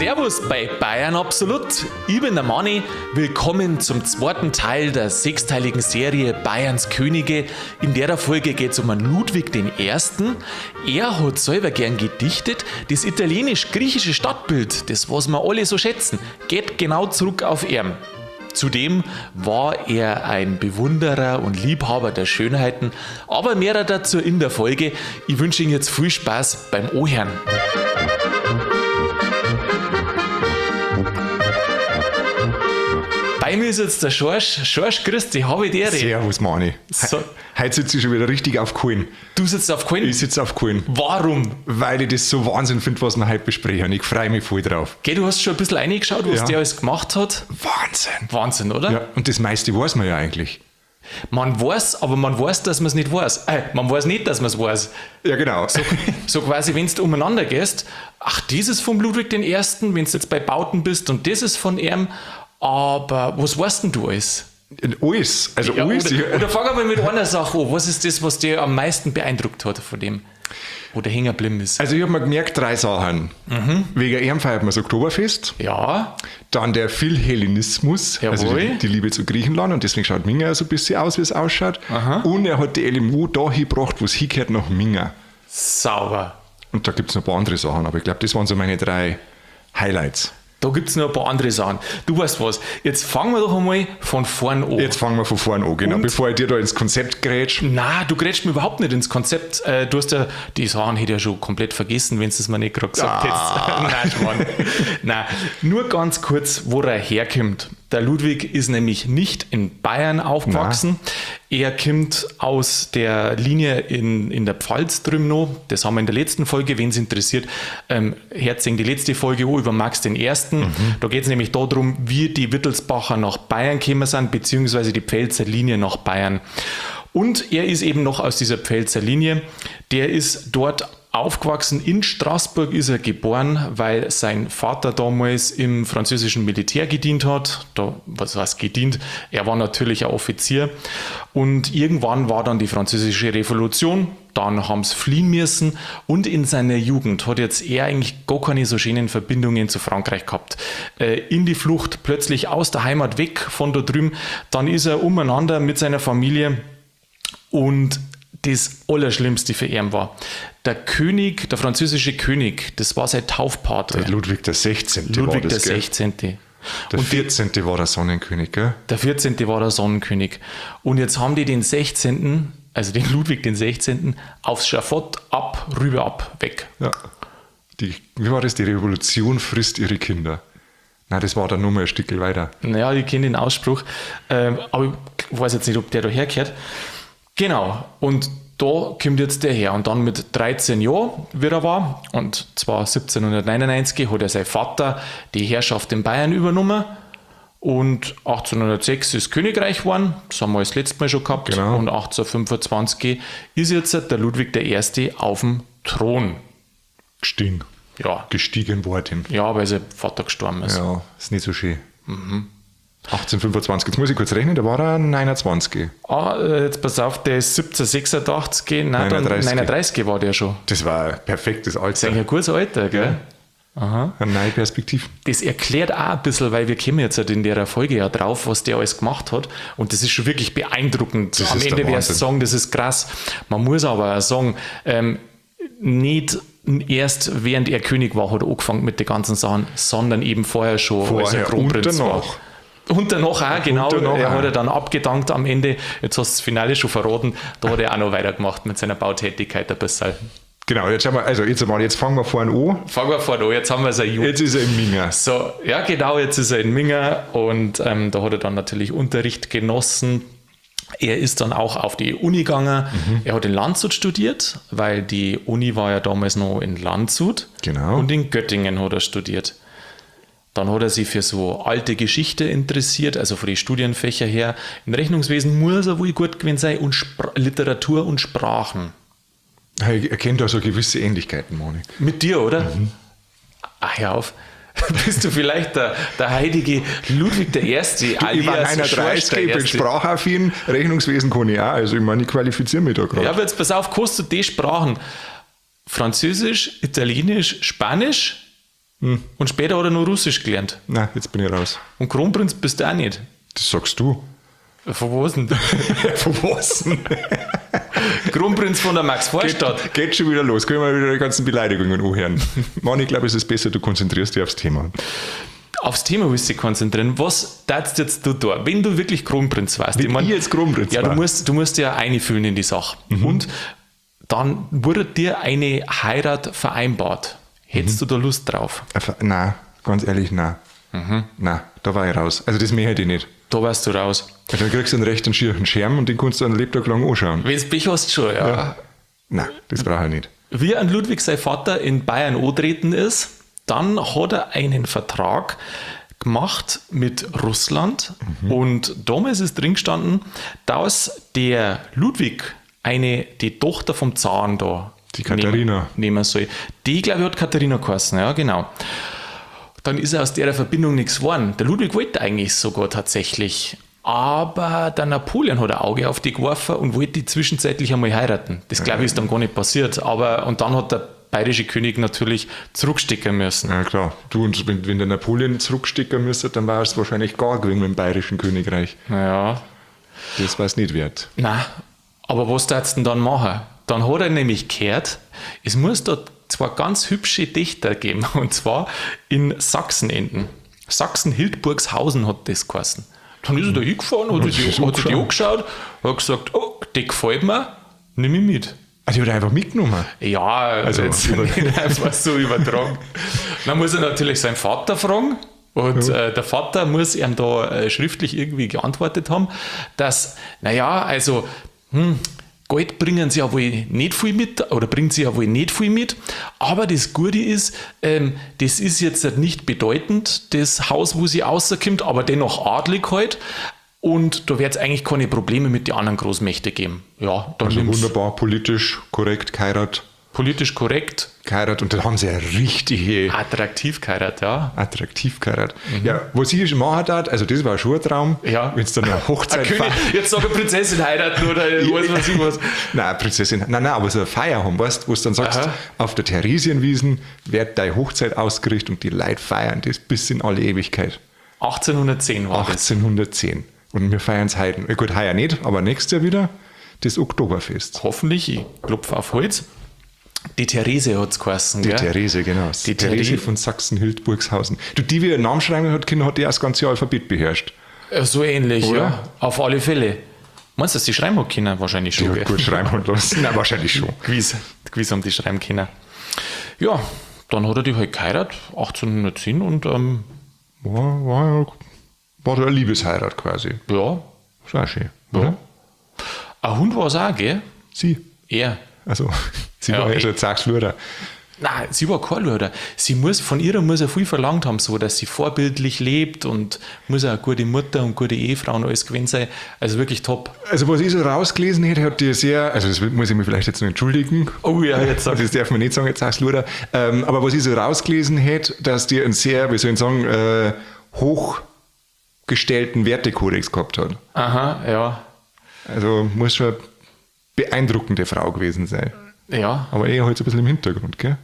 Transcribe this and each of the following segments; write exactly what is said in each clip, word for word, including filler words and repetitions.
Servus bei Bayern Absolut. Ich bin der Manni. Willkommen zum zweiten Teil der sechsteiligen Serie Bayerns Könige. In der Folge geht es um einen Ludwig den Ersten. Er hat selber gern gedichtet. Das italienisch-griechische Stadtbild, das was wir alle so schätzen, geht genau zurück auf ihn. Zudem war er ein Bewunderer und Liebhaber der Schönheiten, aber mehr dazu in der Folge. Ich wünsche Ihnen jetzt viel Spaß beim Ohren. Bei mir ist jetzt der Schorsch. Schorsch, grüß dich, habe ich dir. Servus, Mani. So. Heute sitze ich schon wieder richtig auf Kohlen. Du sitzt auf Kohlen? Ich sitze auf Kohlen. Warum? Weil ich das so Wahnsinn finde, was wir heute besprechen. Ich freue mich voll drauf. Geh, du hast schon ein bisschen reingeschaut, was Ja. der alles gemacht hat. Wahnsinn. Wahnsinn, oder? Ja, und das meiste weiß man ja eigentlich. Man weiß, aber man weiß, dass man es nicht weiß. Äh, man weiß nicht, dass man es weiß. Ja, genau. So, so quasi, wenn du umeinander gehst, ach, das ist von Ludwig den Ersten, wenn du jetzt bei Bauten bist und das ist von ihm, aber was weißt denn du alles? Alles. Also Ja, alles. oder, oder fang mal mit einer Sache an. Was ist das, was dir am meisten beeindruckt hat von dem, wo der hängen geblieben ist? Also ich habe mir gemerkt, drei Sachen. Mhm. Wegen ihm feiert man das Oktoberfest. Ja, Dann der Philhellenismus, also Jawohl. die, die Liebe zu Griechenland. Und deswegen schaut Minga so ein bisschen aus, wie es ausschaut. Aha. Und er hat die L M U da hingebracht, wo es hingehört, nach Minga. sauber. Und da gibt es noch ein paar andere Sachen. Aber ich glaube, das waren so meine drei Highlights. Da gibt es noch ein paar andere Sachen. Du weißt was, jetzt fangen wir doch einmal von vorn an. Jetzt fangen wir von vorne an, genau, Und? bevor ich dir da ins Konzept grätsch. Na, du grätschst mir überhaupt nicht ins Konzept. Äh, Du hast ja, die Sachen hätte ich ja schon komplett vergessen, wenn du es mir nicht gerade gesagt Ah. hättest. Nein, Schmarrn. Nein, nur ganz kurz, wo er herkommt. Der Ludwig ist nämlich nicht in Bayern aufgewachsen. Er kommt aus der Linie in, in der Pfalz drüben noch. Das haben wir in der letzten Folge, wenn es interessiert, ähm, herzing die letzte Folge auch über Max den Ersten. Mhm. Da geht es nämlich darum, wie die Wittelsbacher nach Bayern gekommen sind, beziehungsweise die Pfälzer Linie nach Bayern. Und er ist eben noch aus dieser Pfälzer Linie. Der ist dort aufgewachsen. In Straßburg ist er geboren, weil sein Vater damals im französischen Militär gedient hat. Da, was heißt gedient? Er war natürlich ein Offizier. Und irgendwann war dann die französische Revolution. Dann haben sie fliehen müssen. Und in seiner Jugend hat jetzt er eigentlich gar keine so schönen Verbindungen zu Frankreich gehabt. Äh, in die Flucht, plötzlich aus der Heimat weg von da drüben. Dann ist er umeinander mit seiner Familie. Und das Allerschlimmste für ihn war, der König, der französische König, das war sein Taufpate. Der Ludwig der Sechzehnte war Ludwig das, der gell? Sechzehnte. Der Und die, vierzehnte war der Sonnenkönig, gell? der vierzehnte war der Sonnenkönig. Und jetzt haben die den sechzehnten, also den Ludwig den Sechzehnten, aufs Schafott ab, rüber ab, weg. Ja. Die, wie war das? Die Revolution frisst ihre Kinder. Nein, das war dann nur mal ein Stückchen weiter. Naja, ich kenne den Ausspruch, ähm, aber ich weiß jetzt nicht, ob der da hergehört. Genau, und da kommt jetzt der her. Und dann mit dreizehn Jahren, wie er war, und zwar siebzehnhundertneunundneunzig, hat er sein Vater die Herrschaft in Bayern übernommen. Und achtzehnhundertsechs ist Königreich geworden, das haben wir das letzte Mal schon gehabt. Genau. Und achtzehnhundertfünfundzwanzig ist jetzt der Ludwig der Erste auf dem Thron. Gestiegen. Ja, Gestiegen worden. ja, weil sein Vater gestorben ist. Ja, ist nicht so schön. Mhm. achtzehnhundertfünfundzwanzig, jetzt muss ich kurz rechnen, da war er neunundzwanzig. Ah, äh, jetzt pass auf, der ist siebzehnhundertsechsundachtzig, nein, dann neununddreißig. neununddreißig war der schon. Das war ein perfektes Das ist eigentlich Alter. ein gutes Alter, gell? Eine neue Perspektive. Das erklärt auch ein bisschen, weil wir kommen jetzt halt in der Folge ja drauf, was der alles gemacht hat. Und das ist schon wirklich beeindruckend. Das Am ist Ende der wirst du Wahnsinn. sagen, das ist krass. Man muss aber auch sagen, ähm, nicht erst während er König war, hat er angefangen mit den ganzen Sachen, sondern eben vorher schon Vorher als er Kronprinz und war. danach. Und danach auch, genau. danach er auch. hat er dann abgedankt am Ende. Jetzt hast du das Finale schon verraten. Da hat er auch noch weitergemacht mit seiner Bautätigkeit ein bisschen. Genau, jetzt, schauen wir, also jetzt, mal, jetzt fangen wir vorne an. Fangen wir vorne an. Jetzt haben wir sein Jugend. Jetzt ist er in Minga. So, ja genau, jetzt ist er in Minga und ähm, da hat er dann natürlich Unterricht genossen. Er ist dann auch auf die Uni gegangen. Mhm. Er hat in Landshut studiert, weil die Uni war ja damals noch in Landshut. Genau. Und in Göttingen hat er studiert. Dann hat er sich für so alte Geschichte interessiert, also von den Studienfächer her. Im Rechnungswesen muss er wohl gut gewesen sein und Spr- Literatur und Sprachen. Ich erkenne da so gewisse Ähnlichkeiten, Moni. Mit dir, oder? Mhm. Ach, hör auf. Bist du vielleicht der, der heilige Ludwig der Erste, Ich war alias Schorsch neununddreißig, der ich bin Erste? sprachaffin, Rechnungswesen kann ich auch, also ich meine, ich qualifiziere mich da gerade. Ja, aber jetzt pass auf, kannst du die Sprachen? Französisch, Italienisch, Spanisch? Und später hat er nur Russisch gelernt. Na, jetzt bin ich raus. Und Kronprinz bist du auch nicht. Das sagst du. Von was denn? Von was denn? Kronprinz von der Max-Vorstadt. Geht, geht schon wieder los. Können wir wieder die ganzen Beleidigungen anhören. Mann, ich glaube, es ist besser, du konzentrierst dich aufs Thema. Aufs Thema willst du dich konzentrieren. Was darfst jetzt du da, wenn du wirklich Kronprinz warst? Wenn ich, mein, ich jetzt Kronprinz ja, war. du musst, du musst ja einfühlen in die Sache. Mhm. Und dann wurde dir eine Heirat vereinbart. Hättest mhm. du da Lust drauf? Nein, ganz ehrlich, nein. Mhm. Nein, da war ich raus. Also das mehr hätte ich nicht. Da warst du raus. Ja, dann kriegst du einen rechten schieren Schirm und den kannst du einen Lebtag lang anschauen. Wenn du Pech hast, schon, ja. ja. Nein, das brauche ich nicht. Wie an Ludwig sein Vater in Bayern angetreten ist, dann hat er einen Vertrag gemacht mit Russland mhm. und damals ist drin gestanden, dass der Ludwig eine, die Tochter vom Zaren da die Katharina nehmen, nehmen soll. Die, glaube ich, hat Katharina geheißen, ja, genau. Dann ist aus der Verbindung nichts geworden. Der Ludwig wollte eigentlich sogar tatsächlich, aber der Napoleon hat ein Auge auf die geworfen und wollte die zwischenzeitlich einmal heiraten. Das, glaube ich, ist dann gar nicht passiert. Aber, und dann hat der bayerische König natürlich zurückstecken müssen. Ja, klar. Du, und wenn, wenn der Napoleon zurückstecken müsste, dann war es wahrscheinlich gar gewesen mit dem bayerischen Königreich. Naja. Das war es nicht wert. Nein, aber was darfst du denn dann machen? Dann hat er nämlich gehört, es muss dort zwei ganz hübsche Dichter geben, und zwar in Sachsenenden. Sachsen-Hildburgshausen hat das geheißen. Dann ist er da hingefahren, hat sich die, hat sich die angeschaut, hat gesagt, oh, die gefällt mir, nimm ich mit. Ah, die hat er einfach mitgenommen? Ja, also jetzt nicht einfach so übertragen. Dann muss er natürlich seinen Vater fragen. Und ja. äh, der Vater muss ihm da äh, schriftlich irgendwie geantwortet haben, dass, naja, also, hm, Geld bringen sie ja wohl nicht viel mit, oder bringt sie ja wohl nicht viel mit, aber das Gute ist, ähm, das ist jetzt nicht bedeutend, das Haus, wo sie rauskommt, aber dennoch adlig halt, und da wird es eigentlich keine Probleme mit den anderen Großmächten geben. Ja, dann also wunderbar, politisch korrekt geheiratet. Politisch korrekt. Geheiratet, und da haben sie eine richtige... Attraktiv geheiratet, ja. Attraktiv geheiratet. Mhm. Ja, was ich schon machen hat, also das war schon ein Traum. Ja. Wenn es dann eine Hochzeit... Eine König, jetzt sag eine Prinzessin heiraten oder was weiß ich was. Nein, Prinzessin, nein, nein, aber so eine Feier haben, weißt du, wo du dann sagst, aha, auf der Theresienwiesen wird deine Hochzeit ausgerichtet und die Leute feiern das bis in alle Ewigkeit. achtzehnhundertzehn war achtzehnhundertzehn. Das. Und wir feiern es heute. Gut, heuer nicht, aber nächstes Jahr wieder das Oktoberfest. Hoffentlich, ich klopfe auf Holz. Die Therese hat es geheißen, Die gell? Therese, genau. Die Therese Therese von Sachsen-Hildburgshausen. Du, die, wie einen Namen schreiben hat, Kinder, hat die auch das ganze Alphabet beherrscht. So ähnlich, oder? Ja. Auf alle Fälle. Meinst du, dass die schreiben hat können? Wahrscheinlich schon. Die hat gut schreiben hat lassen. Nein, wahrscheinlich schon. Gewiss, gewiss haben die schreiben können. Ja, dann hat er die halt geheiratet, achtzehnhundertzehn, und ähm, war, war, war eine Liebesheirat quasi. Ja. Das war schön. Ja. Oder? Ein Hund war es auch, gell? Sie. Er. Also, sie ja, war ja okay. schon ein Zagsluder. Nein, sie war kein Luder. Sie muss, von ihr muss er viel verlangt haben, so, dass sie vorbildlich lebt, und muss auch eine gute Mutter und gute Ehefrau und alles gewesen sein. Also wirklich top. Also was ich so rausgelesen hätte, hat die sehr, also das muss ich mir vielleicht jetzt noch entschuldigen. Oh ja, jetzt sag das darf man nicht sagen, jetzt sagst du Luder. Ähm, aber was ich so rausgelesen hätte, dass die einen sehr, wie soll ich sagen, äh, hochgestellten Wertekodex gehabt hat. Aha, ja. Also muss schon eine beeindruckende Frau gewesen sein. Ja. Aber eher halt so ein bisschen im Hintergrund, gell?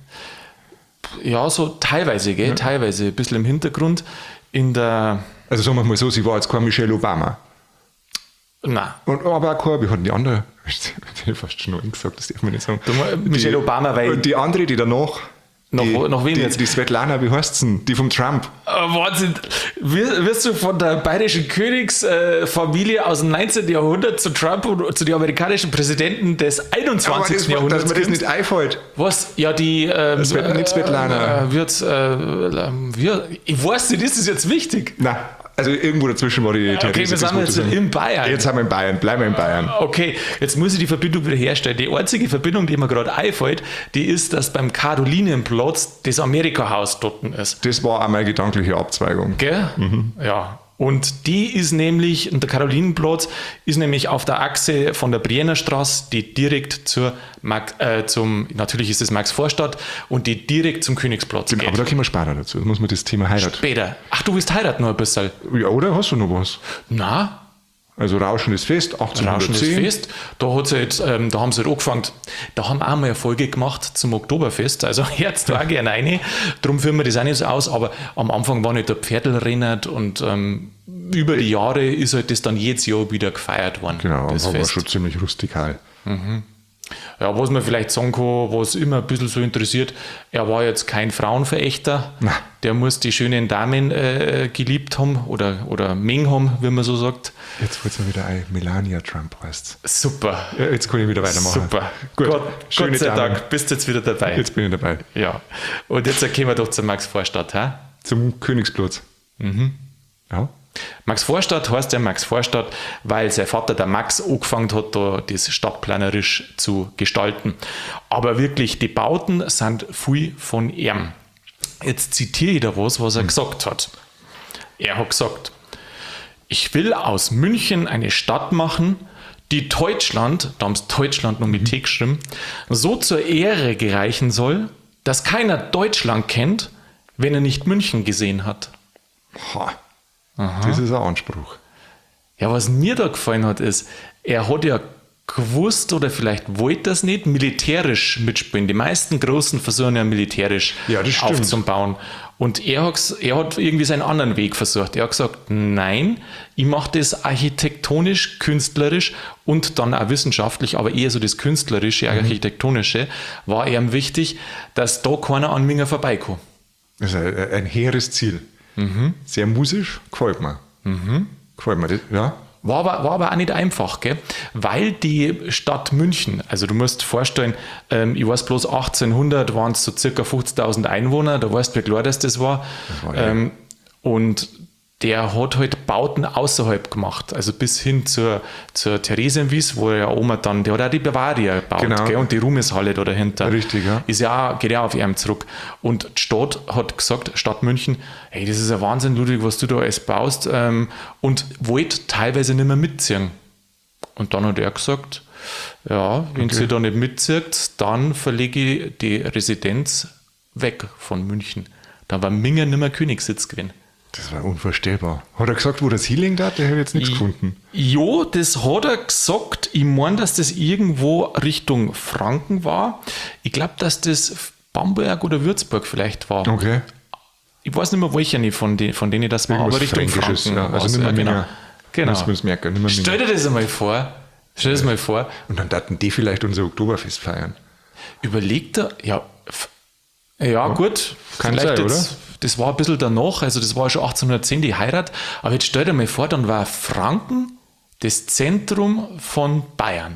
Ja, so teilweise, gell? Ja. Teilweise. Ein bisschen im Hintergrund. In der... Also sagen wir mal so, sie war jetzt kein Michelle Obama. Nein. Und, aber auch kein, wie hatten die andere? Ich hätte fast schon noch gesagt, das darf man nicht sagen. Du, Michelle die, Obama, weil... Und die andere, die danach... Noch, die, noch wen die, jetzt? Die Svetlana, wie heißt sie denn? Die vom Trump. Oh, Wahnsinn. Wirst du von der bayerischen Königsfamilie äh, aus dem neunzehnten. Jahrhundert zu Trump und zu den amerikanischen Präsidenten des einundzwanzigsten. Aber das, Jahrhunderts? dass mir das nicht einfällt. Was? Ja, die... Ähm, das wird nicht Svetlana. Äh, wird, äh, wird, ich weiß nicht, ist das jetzt wichtig? Nein. Also irgendwo dazwischen war die Therese. Okay, wir sind jetzt in Bayern. Jetzt sind wir in Bayern, bleiben wir in Bayern. Okay, jetzt muss ich die Verbindung wieder herstellen. Die einzige Verbindung, die mir gerade einfällt, die ist, dass beim Karolinenplatz das Amerika-Haus dort ist. Das war auch meine gedankliche Abzweigung. Gell? Mhm. Ja. Und die ist nämlich, und der Karolinenplatz ist nämlich auf der Achse von der Brienner Straße, die direkt zur Max, äh, zum, natürlich ist es Max-Vorstadt, und die direkt zum Königsplatz Genau, geht. aber da kommen wir später dazu. Da muss man das Thema heiraten. Später. Ach, du willst heiraten noch ein bisschen? Ja, oder? Hast du noch was? Na, Also Rauschendes Fest, achtzehnhundertzehn. Rauschendes Fest. Da, hat's halt, ähm, da haben sie halt angefangen, da haben wir auch mal eine Folge gemacht zum Oktoberfest, also Herz da auch gerne rein. Darum führen wir das auch nicht so aus, aber am Anfang war nicht der Pferdl und ähm, über die Jahre ist halt das dann jedes Jahr wieder gefeiert worden. Genau, das war Fest. schon ziemlich rustikal. Mhm. Ja, was man vielleicht sagen kann, was immer ein bisschen so interessiert, er war jetzt kein Frauenverächter. Na. Der muss die schönen Damen äh, geliebt haben oder, oder Meng haben, wie man so sagt. Jetzt fällt es mir wieder ein, Melania Trump heißt Super. Ja, jetzt kann ich wieder weitermachen. Super. Gut. Gott, Schöne Gott sei Damen. Dank, bist du jetzt wieder dabei. Jetzt bin ich dabei. Ja. Und jetzt kommen wir doch zu Max Vorstadt. Ha? Zum Königsplatz. Mhm. Ja. Max Vorstadt heißt ja Max Vorstadt, weil sein Vater, der Max, angefangen hat, da das stadtplanerisch zu gestalten. Aber wirklich, die Bauten sind viel von ihm. Jetzt zitiere ich da was, was er hm. gesagt hat. Er hat gesagt, ich will aus München eine Stadt machen, die Deutschland, da haben sie Deutschland noch mit T geschrieben, so zur Ehre gereichen soll, dass keiner Deutschland kennt, wenn er nicht München gesehen hat. Ha. Das ist ein Anspruch. Ja, was mir da gefallen hat, ist, er hat ja gewusst oder vielleicht wollte das nicht, militärisch mitspielen. Die meisten Großen versuchen ja militärisch ja, das stimmt. aufzubauen. Und er hat, er hat irgendwie seinen anderen Weg versucht. Er hat gesagt, nein, ich mache das architektonisch, künstlerisch und dann auch wissenschaftlich, aber eher so das künstlerische, mhm. architektonische, war ihm wichtig, dass da keiner an mir vorbeikommt. Das ist ein, ein hehres Ziel. Mhm. Sehr musisch, gefällt mir. Mhm. Gefällt mir, das, ja. War aber, war aber auch nicht einfach, gell? Weil die Stadt München, also du musst dir vorstellen, ähm, ich weiß bloß achtzehnhundert waren es so circa fünfzigtausend Einwohner, da weißt du, wie klar das, das war. Das war ja. ähm, und der hat halt Bauten außerhalb gemacht, also bis hin zur, zur Theresienwiese, wo ja Oma dann, der hat auch die Bavaria gebaut, genau. gell? Und die Ruhmeshalle da dahinter. Richtig, ja. Ist ja auch, geht ja auch auf ihn zurück. Und die Stadt hat gesagt, Stadt München, hey, das ist ein Wahnsinn, Ludwig, was du da alles baust, ähm, und wollte teilweise nicht mehr mitziehen. Und dann hat er gesagt, ja, wenn okay. sie da nicht mitzieht, dann verlege ich die Residenz weg von München. Da war Minger nicht mehr Königssitz gewesen. Das war unvorstellbar. Hat er gesagt, wo das hinlegen darf? Der hat jetzt nichts I, gefunden. Jo, das hat er gesagt. Ich meine, dass das irgendwo Richtung Franken war. Ich glaube, dass das Bamberg oder Würzburg vielleicht war. Okay. Ich weiß nicht mehr, welche von, die, von denen das war, Irgendwas aber Richtung Franken. Ja. Also nicht mehr genau. Minger. genau. Muss man es merken. Nicht mehr Stell dir das einmal vor. Stell dir das ja. mal vor. Und dann daten die vielleicht unser Oktoberfest feiern. Überlegt er, ja, ja, ja gut. Kann vielleicht sein, jetzt, oder? Das war ein bisschen danach, also das war schon achtzehnhundertzehn die Heirat, aber jetzt stell dir mal vor, dann war Franken das Zentrum von Bayern.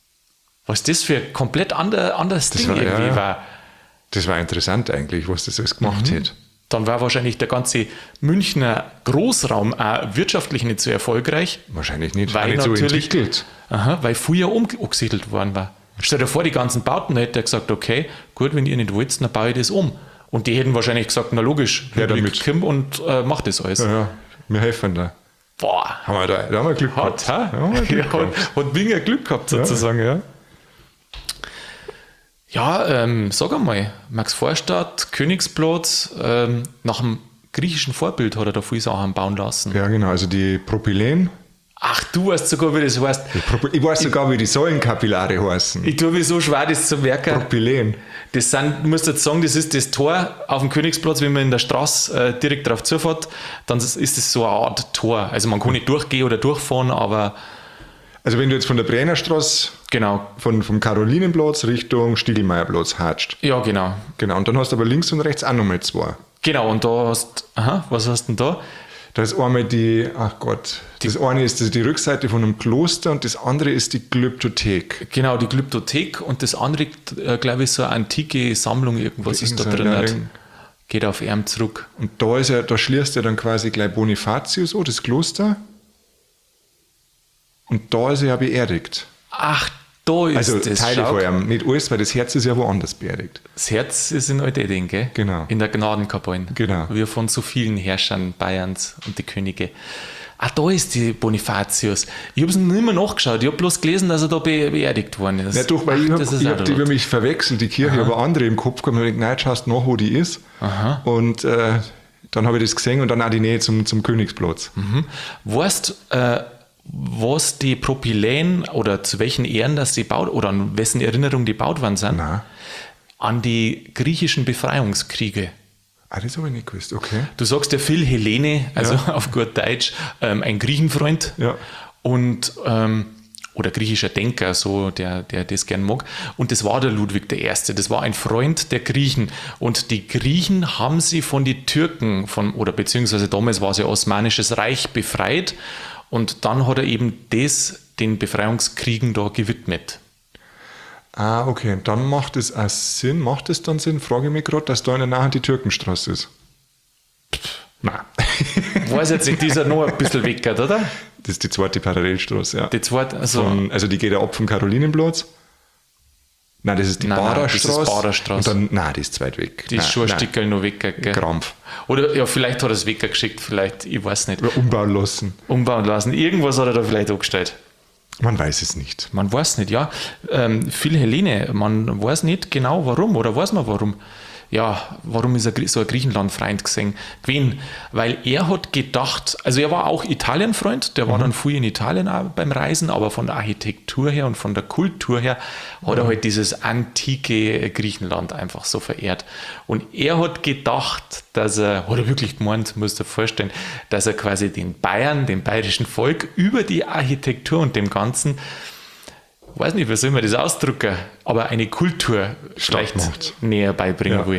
Was das für ein komplett ander, anderes das Ding war, irgendwie ja, war. Das war interessant eigentlich, was das alles gemacht Mhm. hat. Dann war wahrscheinlich der ganze Münchner Großraum auch wirtschaftlich nicht so erfolgreich. Wahrscheinlich nicht, weil nicht so natürlich, entwickelt. Aha, weil früher umgesiedelt worden war. Stell dir vor, die ganzen Bauten, da hätte er gesagt, okay, gut, wenn ihr nicht wollt, dann baue ich das um. Und die hätten wahrscheinlich gesagt, na logisch, ja, damit. Kim und äh, mach das alles. Ja, ja, wir helfen da. Boah. Haben wir da, da haben wir Glück Hat, gehabt. Da haben wir Glück ja, gehabt. hat, hat Winger Glück gehabt, sozusagen, ja. Ja, ja ähm, sag einmal, Max Vorstadt, Königsplatz, ähm, nach dem griechischen Vorbild hat er da viele Sachen bauen lassen. Ja, genau, also die Propylen. Ach, du weißt sogar, wie das heißt. Ich weiß sogar, wie die Säulenkapillare heißen. Ich tue mir so schwer, das zu merken. Propylen. Das sind, du musst jetzt sagen, das ist das Tor auf dem Königsplatz, wenn man in der Straße äh, direkt drauf zufährt, dann ist das so eine Art Tor. Also man kann nicht durchgehen oder durchfahren, aber... Also wenn du jetzt von der Brennerstraße, genau. von, vom Karolinenplatz Richtung Stiegelmeierplatz hatscht. Ja, genau. Genau, und dann hast du aber links und rechts auch nochmal zwei. Genau, und da hast aha, was hast du denn da? Da ist einmal die, ach Gott, die, das eine ist die Rückseite von einem Kloster und das andere ist die Glyptothek. Genau, die Glyptothek und das andere, äh, glaube ich, so eine antike Sammlung, irgendwas ist da drin. Ja, geht auf Erm zurück. Und da ist ja, da schließt ja dann quasi gleich Bonifatius an, das Kloster. Und da ist er ja beerdigt. Ach, da ist also das. Teile Schau. von ihm, nicht alles, weil das Herz ist ja woanders beerdigt. Das Herz ist in Alteding, gell? Genau. In der Gnadenkapelle. Genau. Wie von so vielen Herrschern Bayerns und die Könige. Ah, da ist die Bonifatius. Ich habe es nicht mehr nachgeschaut. Ich habe bloß gelesen, dass er da be beerdigt worden ist. Ja, doch, weil Ach, ich habe hab die über mich verwechselt, die Kirche, aber andere im Kopf gehabt und habe gedacht, nein, schaust nach, wo die ist. Aha. Und äh, dann habe ich das gesehen und dann auch die Nähe zum, zum Königsplatz. Mhm. Weißt du, äh, was die Propyläen oder zu welchen Ehren das die baut oder an wessen Erinnerung die baut worden sind? Nein. An die griechischen Befreiungskriege. Ah, das habe ich nicht gewusst, okay. Du sagst ja Phil Hellene, also Ja. auf gut Deutsch, ähm, ein Griechenfreund. Ja. Und, ähm, oder griechischer Denker, so, der, der das gern mag. Und das war der Ludwig der Erste. Das war ein Freund der Griechen. Und die Griechen haben sie von den Türken, von, oder beziehungsweise damals war es ja Osmanisches Reich, befreit. Und dann hat er eben das den Befreiungskriegen da gewidmet. Ah, okay. Dann macht es auch Sinn. Macht es dann Sinn, frage ich mich gerade, dass da in der Nähe die Türkenstraße ist? Nein. Weiß jetzt nicht, die ist ja noch ein bisschen weg, oder? Das ist die zweite Parallelstraße, ja. Die zweite, also, Von, also die geht ja ab vom Karolinenplatz. Nein, das ist die Nein, nein, Baderstraße. das ist Baderstraße. Und dann, nein, die ist zu weit weg. die ist nein, schon ein nein. Stückchen noch weg. Gell? Krampf. Oder ja, vielleicht hat er es weggeschickt, vielleicht, ich weiß nicht. Oder umbauen lassen. Umbauen lassen. Irgendwas hat er da vielleicht angestellt. Man weiß es nicht. Man weiß nicht, ja. Ähm, Phil Hellene, man weiß nicht genau warum, oder weiß man warum. Ja, warum ist er so ein Griechenland-Freund gesehen? gewesen? Weil er hat gedacht, also er war auch Italien-Freund, der war Mhm. dann viel in Italien auch beim Reisen, aber von der Architektur her und von der Kultur her hat er halt dieses antike Griechenland einfach so verehrt. Und er hat gedacht, dass er, hat er wirklich gemeint, musst du dir vorstellen, dass er quasi den Bayern, dem bayerischen Volk, über die Architektur und dem Ganzen, weiß nicht, wie soll man das ausdrücken, aber eine Kultur vielleicht macht. näher beibringen Ja. will.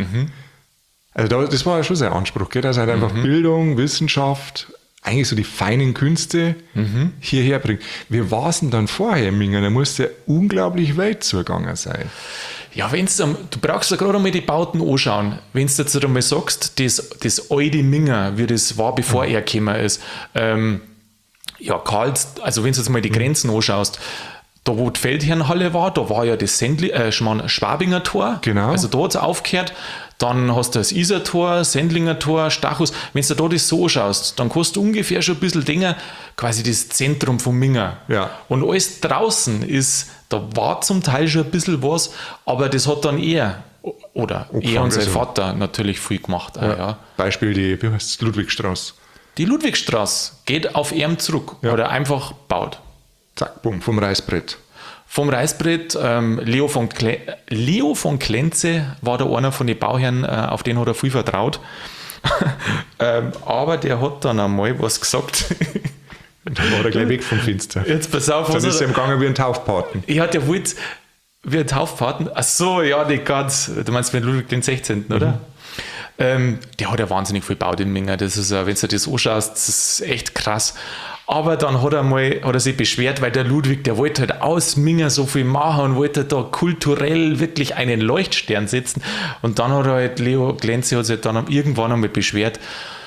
Also da, das war ja schon sein Anspruch, gell? dass er halt einfach Mhm. Bildung, Wissenschaft, eigentlich so die feinen Künste Mhm. hierher bringt. Wie war es denn dann vorher in Mingen? Da muss ja unglaublich weit zugegangen sein. Ja, wenn's, am- du brauchst ja gerade einmal die Bauten anschauen. Wenn du jetzt einmal sagst, das, das alte Minger, wie das war, bevor er gekommen ist, ähm, ja, Karls, also wenn du jetzt mal die Grenzen anschaust, da wo die Feldherrnhalle war, da war ja das Sendli, äh, Schmarrn- Schwabinger Tor. Genau. Also da hat es aufgehört. Dann hast du das Isertor, Sendlinger Tor, Stachus. Wenn du da das so anschaust, dann kannst du ungefähr schon ein bisschen denken, quasi das Zentrum von Minger. Ja. Und alles draußen ist, da war zum Teil schon ein bisschen was, aber das hat dann er, oder er und sein also- Vater natürlich viel gemacht. Ja. Ja. Beispiel die, wie heißt es, Ludwigstraße. Die Ludwigstraße geht auf ihm zurück Ja. oder einfach baut. Zack, bumm, vom Reißbrett. Vom Reißbrett, ähm, Leo, von Kle Leo von Klenze war da einer von den Bauherren, äh, auf den hat er viel vertraut. ähm, aber der hat dann einmal was gesagt. Dann war er gleich weg vom Fenster. Jetzt pass auf, Dann was ist er er, im Gange wie ein Taufpaten. ja, der wollte, wie ein Taufpaten, ach so, ja, nicht ganz, du meinst mit Ludwig den sechzehnten oder? Mhm. Ähm, der hat ja wahnsinnig viel gebaut in Minger, das ist, äh, wenn du dir das anschaust, das ist echt krass. Aber dann hat er, mal, hat er sich beschwert, weil der Ludwig, der wollte halt aus Minger so viel machen und wollte da kulturell wirklich einen Leuchtstern setzen. Und dann hat er halt, Leo Klenze hat sich dann irgendwann einmal beschwert,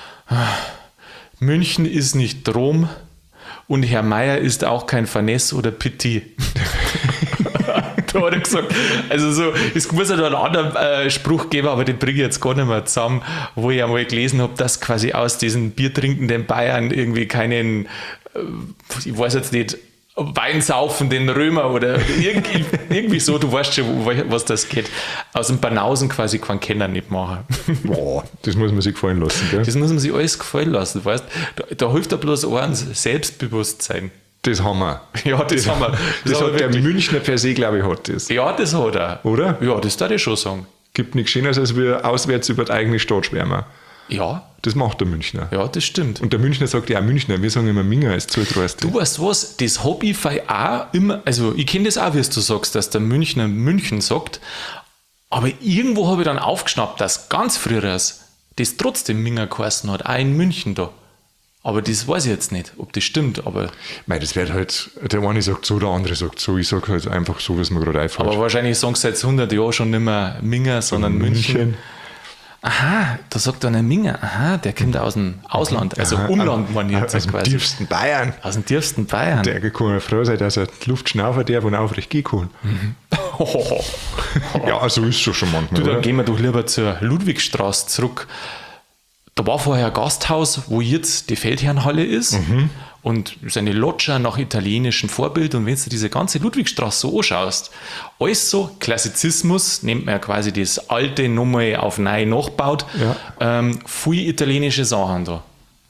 München ist nicht Rom und Herr Meier ist auch kein Finesse oder Petit. Da hat er gesagt, also so, es muss ja da einen anderen äh, Spruch geben, aber den bringe ich jetzt gar nicht mehr zusammen, wo ich einmal gelesen habe, dass quasi aus diesen biertrinkenden Bayern irgendwie keinen, äh, ich weiß jetzt nicht, weinsaufenden Römer oder irgendwie, irgendwie so, du weißt schon, was das geht, aus dem Banausen quasi keinen Kenner nicht machen. Boah, das muss man sich gefallen lassen, gell? Das muss man sich alles gefallen lassen, weißt da, da hilft ja bloß eins, Selbstbewusstsein. Das haben wir. Ja, das haben wir. Das, Das haben hat wir der wirklich. Münchner per se, glaube ich, hat das. Ja, das hat er. Oder? Ja, das darf ich schon sagen. Gibt nichts Schöneres, als wir auswärts über die eigene Stadt schwärmen. Ja, Das macht der Münchner. ja, das stimmt. Und der Münchner sagt ja auch Münchner, wir sagen immer Minger als Zutraste. Du weißt was, das habe ich auch immer, also ich kenne das auch, wie du sagst, dass der Münchner München sagt, aber irgendwo habe ich dann aufgeschnappt, dass ganz früher das trotzdem Minger geheißen hat, auch in München da. Aber das weiß ich jetzt nicht, ob das stimmt, aber, Mei, das wird halt, der eine sagt so, der andere sagt so. Ich sage halt einfach so, wie es mir gerade einfällt. aber wahrscheinlich sagen sie seit hundert Jahren schon nicht mehr Minger, sondern München. Aha, da sagt einer Minger, aha, der kommt aus dem Ausland, also Aha, Umland, man jetzt aus dem quasi. tiefsten Bayern. Aus dem tiefsten Bayern. Der kann ja froh sein, dass er die Luft schnaufen darf und aufrecht gehen kann. Ja, so ist es schon, schon manchmal. Du, dann oder? gehen wir doch lieber zur Ludwigstraße zurück. Da war vorher ein Gasthaus, wo jetzt die Feldherrnhalle ist und seine Loggia nach italienischem Vorbild. Und wenn du diese ganze Ludwigstraße so anschaust, alles so Klassizismus, nennt man ja quasi das alte nochmal auf neu nachgebaut, Ja. ähm, viel italienische Sachen da.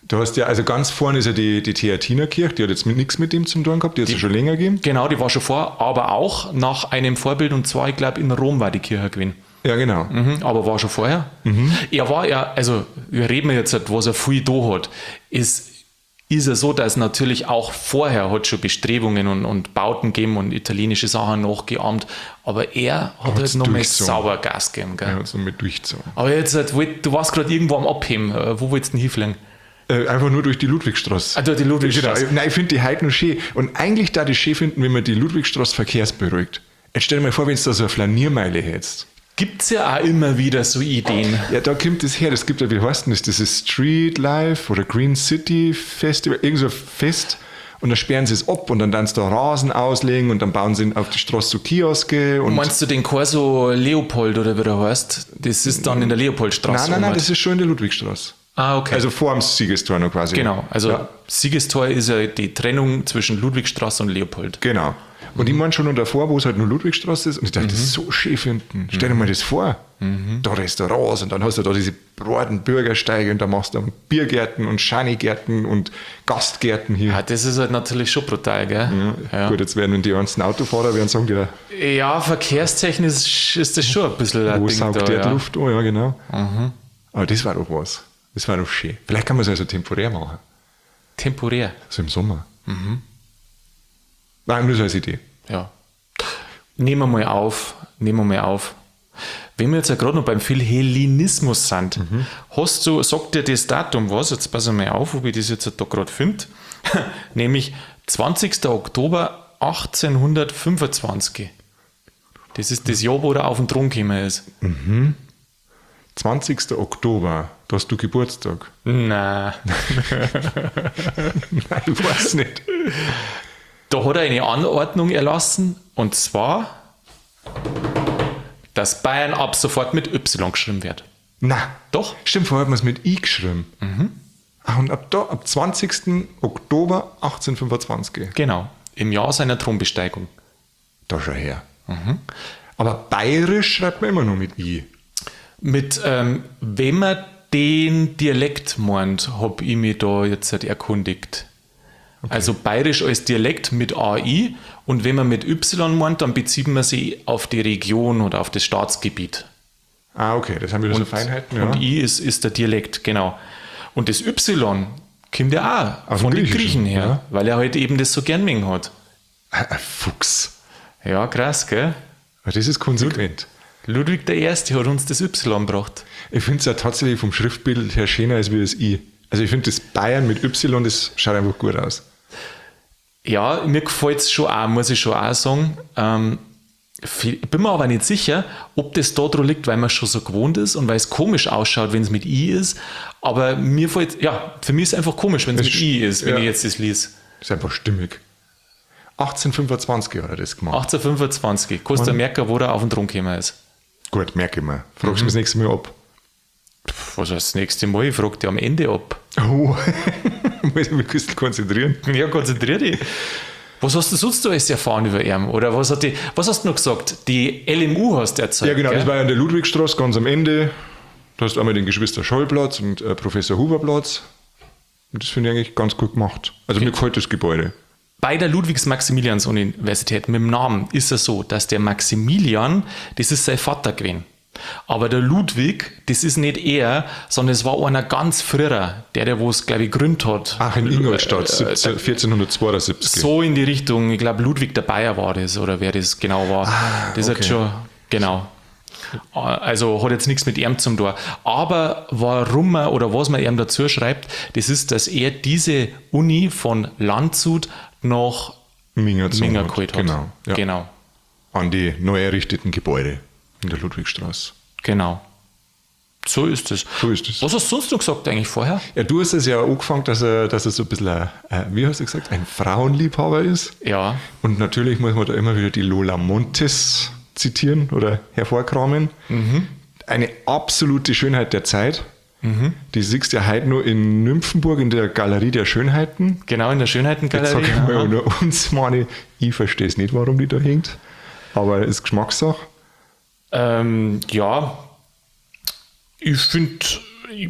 Du hast ja, also ganz vorne ist ja die, die Theatinerkirche, die hat jetzt mit, nichts mit dem zu tun gehabt, die hat es ja schon länger gegeben. Genau, die war schon vor, aber auch nach einem Vorbild, und zwar, ich glaube, in Rom war die Kirche gewesen. Ja, genau. Mhm, aber war schon vorher. Mhm. Er war ja, also wir reden jetzt, was er viel da hat, ist, ist er so, dass natürlich auch vorher hat schon Bestrebungen und, und Bauten gegeben und italienische Sachen nachgeahmt, aber er hat Hat's halt nochmal durchgezogen. sauber Gas gegeben. Gell? Er hat es mit durchgezogen. Aber jetzt, halt, du warst gerade irgendwo am Abheben, wo willst du denn hinfliegen? Äh, einfach nur durch die Ludwigstraße. Ah, durch die Ludwigstraße. Genau. Nein, ich finde die heute noch schön. Und eigentlich da die schön finden, wenn man die Ludwigstraße verkehrsberuhigt. Jetzt stell dir mal vor, wenn du da so eine Flaniermeile hättest. Gibt es ja auch immer wieder so Ideen. Ja, da kommt das her. Das gibt ja, wie heißt denn das? Das ist Street Life oder Green City Festival, irgend so ein Fest. Und dann sperren sie es ab und dann dann da Rasen auslegen und dann bauen sie auf die Straße so Kioske. Und Meinst du den Corso Leopold oder wie der heißt? Das ist dann in der Leopoldstraße. Nein, nein, nein, das ist schon in der Ludwigstraße. Ah, okay. Also vor dem Siegestor noch quasi. Genau, also ja. Siegestor ist ja die Trennung zwischen Ludwigstraße und Leopold. Genau. Und mhm. ich meine schon noch davor, wo es halt nur Ludwigstraße ist, und ich dachte, Mhm. das ist so schön finden. Stell dir mal das vor. Mhm. Da Restaurants und dann hast du da diese breiten Bürgersteige und da machst du dann Biergärten und Schanigärten und Gastgärten hier. Ja, das ist halt natürlich schon brutal, gell? Ja. Ja. Gut, jetzt werden wenn die ganzen Autofahrer werden sagen, die, Ja, verkehrstechnisch ist das schon ein bisschen ein wo Ding saugt da, der ja. die Luft? Oh ja, genau. Mhm. Aber das war doch was. Das war doch schön. Vielleicht kann man es also temporär machen. Temporär. So im Sommer. Mhm. Nein, nur so als Idee. Ja. Nehmen wir mal auf, nehmen wir mal auf. Wenn wir jetzt ja gerade noch beim Philhellenismus sind, mhm. hast du, sagt dir das Datum was? Jetzt pass mal auf, ob ich das jetzt da gerade finde. Nämlich zwanzigster Oktober achtzehnhundertfünfundzwanzig. Das ist das Jahr, wo er auf den Thron gekommen ist. Mhm. zwanzigster Oktober, da hast du Geburtstag. Nein. Nein, ich weiß nicht. Da hat er eine Anordnung erlassen, und zwar, dass Bayern ab sofort mit Y geschrieben wird. Na, Doch? Stimmt, vorher hat man es mit I geschrieben. Mhm. Ach, und ab da, ab zwanzigster Oktober achtzehnhundertfünfundzwanzig. Genau, im Jahr seiner Thronbesteigung. Da schon her. Mhm. Aber bayerisch schreibt man immer nur mit I. Mit, ähm, wenn man den Dialekt meint, habe ich mich da jetzt halt erkundigt. Okay. Also bayerisch als Dialekt mit A I, und wenn man mit Y meint, dann bezieht man sich auf die Region oder auf das Staatsgebiet. Ah, okay, das haben wir so Feinheiten. Ja. Und I ist, ist der Dialekt, genau. Und das Y kommt ja auch Aus von dem den Griechen her, ja. weil er halt eben das so gern mengen hat. Ein Fuchs. Ja, krass, gell? Aber das ist konsequent. Ludwig der Erste hat uns das Y gebracht. Ich finde es ja tatsächlich vom Schriftbild her schöner als wie das I. Also ich finde das Bayern mit Y, das schaut einfach gut aus. Ja, mir gefällt es schon auch, muss ich schon auch sagen. Ähm, ich bin mir aber nicht sicher, ob das da dran liegt, weil man schon so gewohnt ist und weil es komisch ausschaut, wenn es mit I ist. Aber mir fällt, ja, für mich ist es einfach komisch, wenn es mit I ist, wenn ja. ich jetzt das lese. Das ist einfach stimmig. achtzehnhundertfünfundzwanzig hat er das gemacht. achtzehnhundertfünfundzwanzig. Kannst du merken, wo er auf den Thron gekommen ist? Gut, merke ich mir. Fragst du Mhm. mich das nächste Mal ab? Was heißt das nächste Mal? Ich frage dich am Ende ab. Oh, muss ich mich ein bisschen konzentrieren. Ja, konzentrier dich. Was hast du sonst alles erfahren über ihn? Oder was, hat die, was hast du noch gesagt? Die L M U hast du erzählt. Ja, genau, gell? das war ja in der Ludwigstraße ganz am Ende. Da hast du einmal den Geschwister Schollplatz und äh, Professor Huberplatz. Und das finde ich eigentlich ganz gut gemacht. Also okay. Mir gefällt das Gebäude. Bei der Ludwigs-Maximilians-Universität mit dem Namen ist es so, dass der Maximilian, das ist sein Vater gewesen. Aber der Ludwig, das ist nicht er, sondern es war einer ganz früher, der, der wo es, glaube ich, gegründet hat. Ach, in Ingolstadt, äh, vierzehnhundertzweiundsiebzig. So in die Richtung, ich glaube, Ludwig der Bayer war das, oder wer das genau war. Ah, das okay. hat schon, genau. Also hat jetzt nichts mit ihm zum tun. Aber warum man oder was man ihm dazu schreibt, das ist, dass er diese Uni von Landshut nach Minga geholt hat. Genau, ja. genau. An die neu errichteten Gebäude in der Ludwigstraße. Genau. So ist es. So ist es. Was hast du sonst noch gesagt eigentlich vorher? Ja, du hast es ja angefangen, dass er, dass er so ein bisschen, ein, äh, wie hast du gesagt, ein Frauenliebhaber ist. Ja. Und natürlich muss man da immer wieder die Lola Montes zitieren oder hervorkramen. Mhm. Eine absolute Schönheit der Zeit. Mhm. Die siehst du ja heute nur in Nymphenburg in der Galerie der Schönheiten. Genau, in der Schönheitengalerie. Jetzt sag ich mal nur uns, meine, ich verstehe es nicht, warum die da hängt. Aber es ist Geschmackssache. Ähm, ja, ich finde,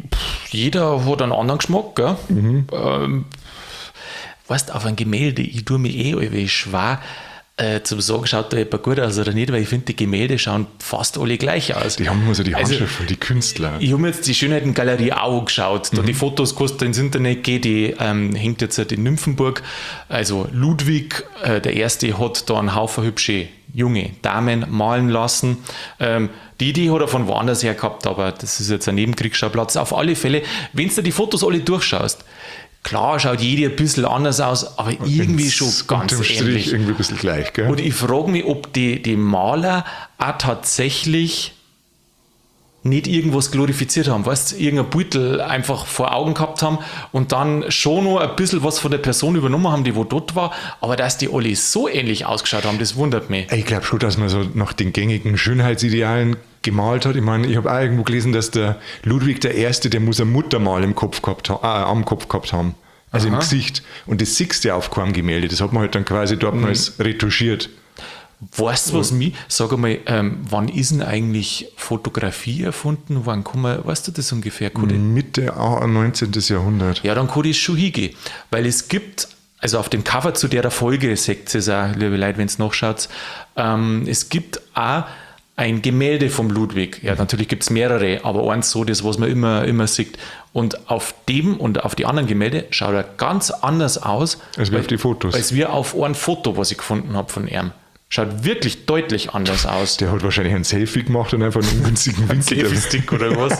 jeder hat einen anderen Geschmack, gell? Mhm. Ähm, weißt, auf ein Gemälde, ich tue mir eh irgendwie schwer äh, zum sagen, schaut da jemand gut aus oder nicht, weil ich finde, die Gemälde schauen fast alle gleich aus. Die haben immer so die Handschrift also, von den Künstlern. Ich habe mir jetzt die Schönheitengalerie auch angeschaut. Da mhm. die Fotos kannst du ins Internet gehen, die ähm, hängt jetzt in Nymphenburg. Also Ludwig, äh, der Erste, hat da einen Haufen hübsche junge Damen malen lassen. Ähm, die Idee hat er von woanders her gehabt, aber das ist jetzt ein Nebenkriegsschauplatz. Auf alle Fälle, wenn du die Fotos alle durchschaust, klar schaut jede ein bisschen anders aus, aber und irgendwie schon ganz ähnlich. Strich irgendwie ein bisschen gleich, gell? Und ich frage mich, ob die, die Maler auch tatsächlich nicht irgendwas glorifiziert haben, weißt du, irgendein Beutel einfach vor Augen gehabt haben und dann schon noch ein bisschen was von der Person übernommen haben, die wo dort war, aber dass die alle so ähnlich ausgeschaut haben, das wundert mich. Ich glaube schon, dass man so nach den gängigen Schönheitsidealen gemalt hat. Ich meine, ich habe auch irgendwo gelesen, dass der Ludwig der Erste, der muss ein Muttermal im Kopf gehabt haben, äh, am Kopf gehabt haben, also Aha. im Gesicht. Und das siehst du ja auf keinem Gemälde, das hat man halt dann quasi dort mhm. mal retuschiert. Weißt du, was mich, sag einmal, ähm, wann ist denn eigentlich Fotografie erfunden? Wann kann man, weißt du das ungefähr? Mitte neunzehnten. Jahrhundert. Ja, dann kann ich schon hingehen. Weil es gibt, also auf dem Cover zu der Folge, seht ihr es auch, liebe Leute, wenn es nachschaut, ähm, es gibt auch ein Gemälde vom Ludwig. Ja, natürlich gibt es mehrere, aber eins so, das, was man immer, immer sieht. Und auf dem und auf die anderen Gemälde schaut er ganz anders aus. Als wie auf die Fotos. Als wie auf ein Foto, was ich gefunden habe von ihm. Schaut wirklich deutlich anders aus. Der hat wahrscheinlich ein Selfie gemacht und einfach einen ungünstigen Winkel. Selfie-Stick oder was?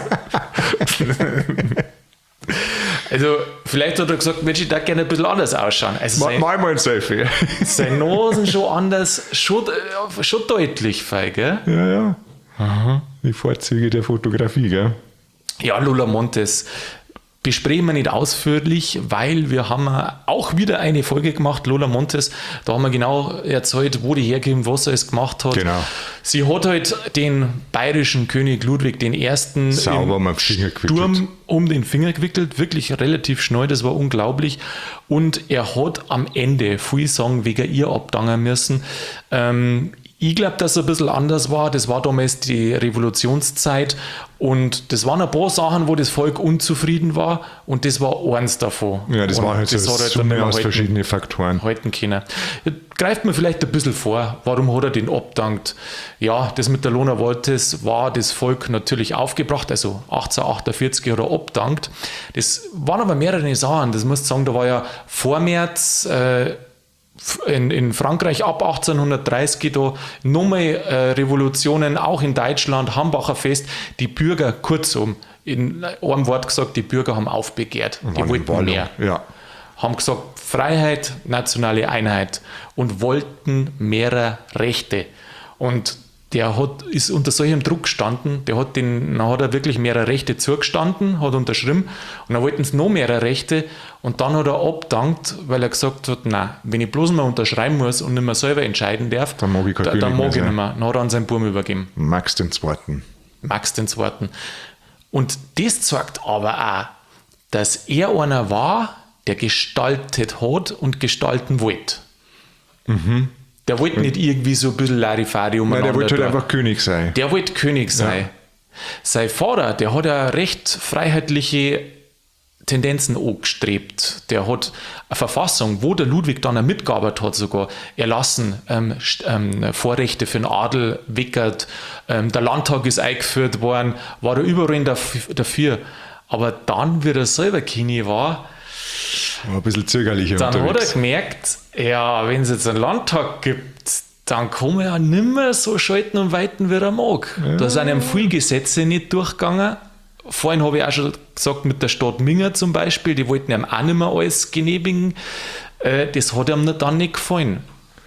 Also, vielleicht hat er gesagt, Mensch, ich darf gerne ein bisschen anders ausschauen. Also mal, mal mal ein Selfie. Seine Nosen schon anders, schon, schon deutlich fein, gell? Ja, ja. Aha. Die Vorzüge der Fotografie, gell? Ja, Lola Montes besprechen wir nicht ausführlich, weil wir haben auch wieder eine Folge gemacht, Lola Montes, da haben wir genau erzählt, wo die herkommt, was er es gemacht hat. Genau. Sie hat halt den bayerischen König Ludwig den Ersten sauber am Finger gewickelt. Sturm um den Finger gewickelt, wirklich relativ schnell, das war unglaublich. Und er hat am Ende, viel sagen, wegen ihr abdangen müssen. Ähm, Ich glaube, dass es ein bisschen anders war. Das war damals die Revolutionszeit und das waren ein paar Sachen, wo das Volk unzufrieden war und das war eins davon. Ja, das und war halt das so eine Summe aus verschiedenen Faktoren. Halten können. Greift mir vielleicht ein bisschen vor, warum hat er den abdankt? Ja, das mit der Lola Montes war das Volk natürlich aufgebracht, also achtzehnhundertachtundvierzig hat er abdankt. Das waren aber mehrere Sachen, das musst du sagen, da war ja Vormärz, äh, In, in Frankreich ab achtzehnhundertdreißig da nochmal äh, Revolutionen, auch in Deutschland, Hambacher Fest, die Bürger, kurzum, in einem Wort gesagt, die Bürger haben aufbegehrt, die wollten mehr. Ja. Haben gesagt, Freiheit, nationale Einheit und wollten mehrere Rechte. Und der hat, ist unter solchem Druck gestanden, der hat den, dann hat er wirklich mehrere Rechte zugestanden, hat unterschrieben und dann wollten sie noch mehrere Rechte und dann hat er abgedankt, weil er gesagt hat, nein, wenn ich bloß mal unterschreiben muss und nicht mehr selber entscheiden darf, dann mag ich, da, dann mag ich nicht mehr. Dann hat er an seinen Buben übergeben. Max den Zweiten. Max den Zweiten. Und das zeigt aber auch, dass er einer war, der gestaltet hat und gestalten wollte. Mhm. Der wollte nicht irgendwie so ein bisschen Larifari umeinander. Nein, der wollte halt da. einfach König sein. Der wollte König sein. Ja. Sein Vater, der hat ja recht freiheitliche Tendenzen angestrebt. Der hat eine Verfassung, wo der Ludwig dann mitgearbeitet hat, sogar erlassen, ähm, ähm, Vorrechte für den Adel weckert, ähm, der Landtag ist eingeführt worden, war er überall dafür. Aber dann, wie er selber König war, war ein bisschen zögerlicher dann unterwegs. Hat er gemerkt, ja, wenn es jetzt einen Landtag gibt, dann kann man ja nicht mehr so schalten und weiten, wie er mag. Ja. Da sind ihm viele Gesetze nicht durchgegangen. Vorhin habe ich auch schon gesagt, mit der Stadt Minga zum Beispiel, die wollten ihm auch nicht mehr alles genehmigen. Das hat ihm dann nicht gefallen.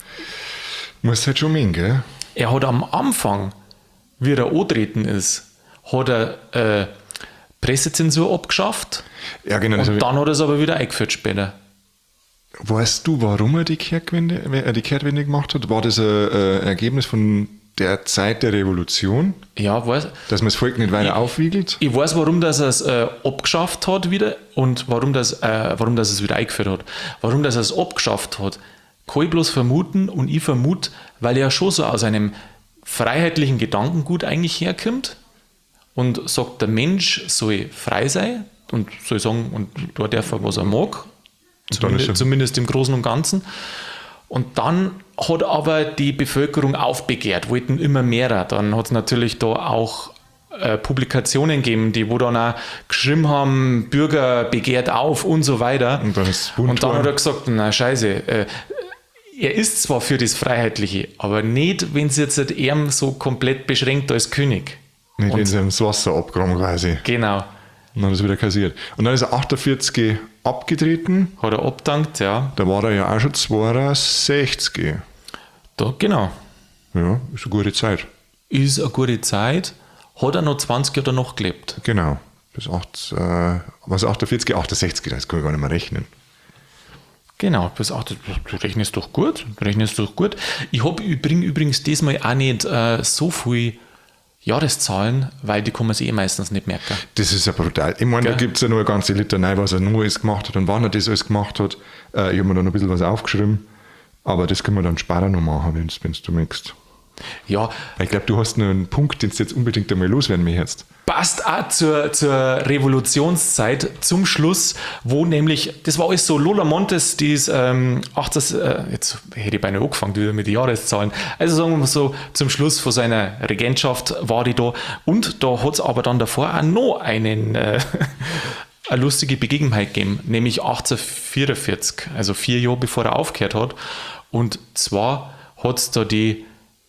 Muss halt schon meinen, gell? Er hat am Anfang, wie er angetreten ist, hat er äh, Pressezensur abgeschafft. Ja, genau. Und dann hat er es aber wieder eingeführt später. Weißt du, warum er die Kehrtwende, äh, die Kehrtwende gemacht hat? War das ein äh, Ergebnis von der Zeit der Revolution? Ja, weiß. Dass man das Volk nicht weiter ich, aufwiegelt? Ich weiß, warum das er es äh, abgeschafft hat wieder und warum das, äh, warum das es wieder eingeführt hat. Warum das er es abgeschafft hat, kann ich bloß vermuten und ich vermute, weil er schon so aus einem freiheitlichen Gedankengut eigentlich herkommt und sagt, der Mensch soll frei sein, und soll sagen, und da darf er, was er mag, zumindest, er zumindest im Großen und Ganzen. Und dann hat aber die Bevölkerung aufbegehrt, wollten immer mehr. Dann hat es natürlich da auch äh, Publikationen gegeben, die wo dann auch geschrieben haben, Bürger begehrt auf und so weiter. Und dann, ist und dann hat er gesagt, na scheiße, äh, er ist zwar für das Freiheitliche, aber nicht, wenn es jetzt er so komplett beschränkt als König. Nicht, und wenn sie ihm das Wasser abgraben quasi. Genau. Und dann hat er es wieder kassiert. Und dann ist er achtundvierzig abgetreten. Hat er abgedankt, ja. Da war er ja auch schon zweiundsechzig. Da, genau. Ja, ist eine gute Zeit. Ist eine gute Zeit. Hat er noch zwanzig Jahre danach gelebt. Genau. Bis acht, äh, was achtundvierzig, achtundsechzig, das kann ich gar nicht mehr rechnen. Genau, bis acht, du rechnest doch gut. Du rechnest doch gut. Ich, hab, ich bringe übrigens diesmal auch nicht äh, so viel Jahreszahlen, weil die kann man sich eh meistens nicht merken. Das ist ja brutal. Ich meine, Gell? da gibt es ja noch eine ganze Litanei, was er nur alles gemacht hat und wann er das alles gemacht hat. Äh, ich habe mir da noch ein bisschen was aufgeschrieben, aber das können wir dann später noch machen, wenn du möchtest. Ja, Ich glaube, du hast noch einen Punkt, den du jetzt unbedingt einmal loswerden möchtest. passt auch zur, zur Revolutionszeit zum Schluss, wo nämlich, das war alles so, Lola Montes, die ist ähm, achtzig, äh, jetzt hätte ich beinahe angefangen wieder mit den Jahreszahlen, also sagen wir mal so, zum Schluss von seiner Regentschaft war die da und da hat es aber dann davor auch noch einen, äh, eine lustige Begebenheit gegeben, nämlich achtzehnhundertvierundvierzig, also vier Jahre bevor er aufgehört hat, und zwar hat es da die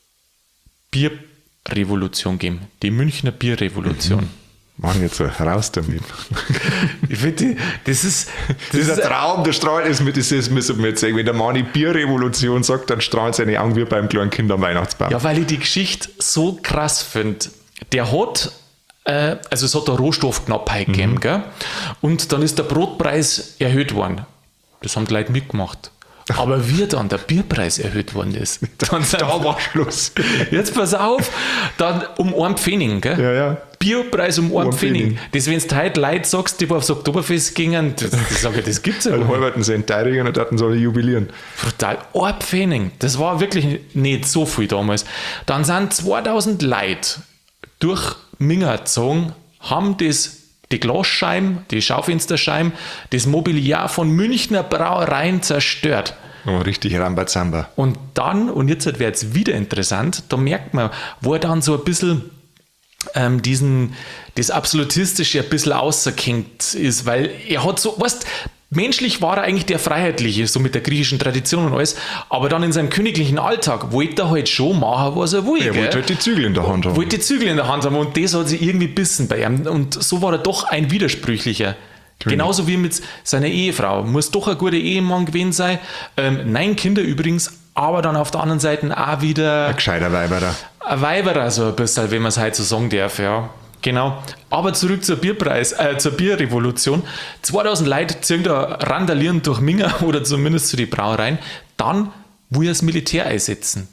Bierrevolution geben, die Münchner Bierrevolution. Mhm. Mann, jetzt so raus damit. Ich finde, das ist, Das ist ein Traum, der strahlt ist mit, das ist, müssen wir jetzt sagen. Wenn der Mani Bierrevolution sagt, dann strahlen seine Augen wie beim kleinen Kind am Weihnachtsbaum. ja, weil ich die Geschichte so krass finde. Der hat, äh, also es hat eine Rohstoffknappheit gegeben, gell? Und dann ist der Brotpreis erhöht worden. Das haben die Leute mitgemacht. Aber wie dann der Bierpreis erhöht worden ist, dann sind, Da war Schluss. jetzt pass auf, dann um einen Pfennig, gell? Ja, ja. Bierpreis um einen Um Pfennig. Pfennig. Das, wenn du heute Leute sagst, die aufs Oktoberfest gingen, das, das, sag ich, das gibt es ja Weil gar nicht. halberten sie in Teirigen und hatten soll jubilieren. Brutal. Ein Pfennig. Das war wirklich nicht so viel damals. Dann sind zweitausend Leute durch Minger gezogen, haben das, die Glasscheiben, die Schaufensterscheiben, das Mobiliar von Münchner Brauereien zerstört. Oh, richtig Rambazamba. Und dann, und jetzt wird es wieder interessant, da merkt man, wo er dann so ein bisschen ähm, diesen, das Absolutistische ein bisschen auserkennt ist, weil er hat so, weißt, menschlich war er eigentlich der Freiheitliche, so mit der griechischen Tradition und alles, aber dann in seinem königlichen Alltag wollte er halt schon machen, was er will. Er gell? wollte halt die Zügel in der Hand haben. Wollte die Zügel in der Hand haben und das hat sich irgendwie bissen bei ihm. Und so war er doch ein widersprüchlicher. König. Genauso wie mit seiner Ehefrau. Muss doch ein guter Ehemann gewesen sein. Ähm, neun Kinder übrigens, aber dann auf der anderen Seite auch wieder Ein gescheiter Weiberer. ein Weiberer, so ein bisschen, wenn man es halt so sagen darf. Ja. Genau. Aber zurück zur Bierpreis, äh, zur Bierrevolution. zweitausend Leute ziehen da randalieren durch Minger oder zumindest zu den Brauereien. Dann will er das Militär einsetzen.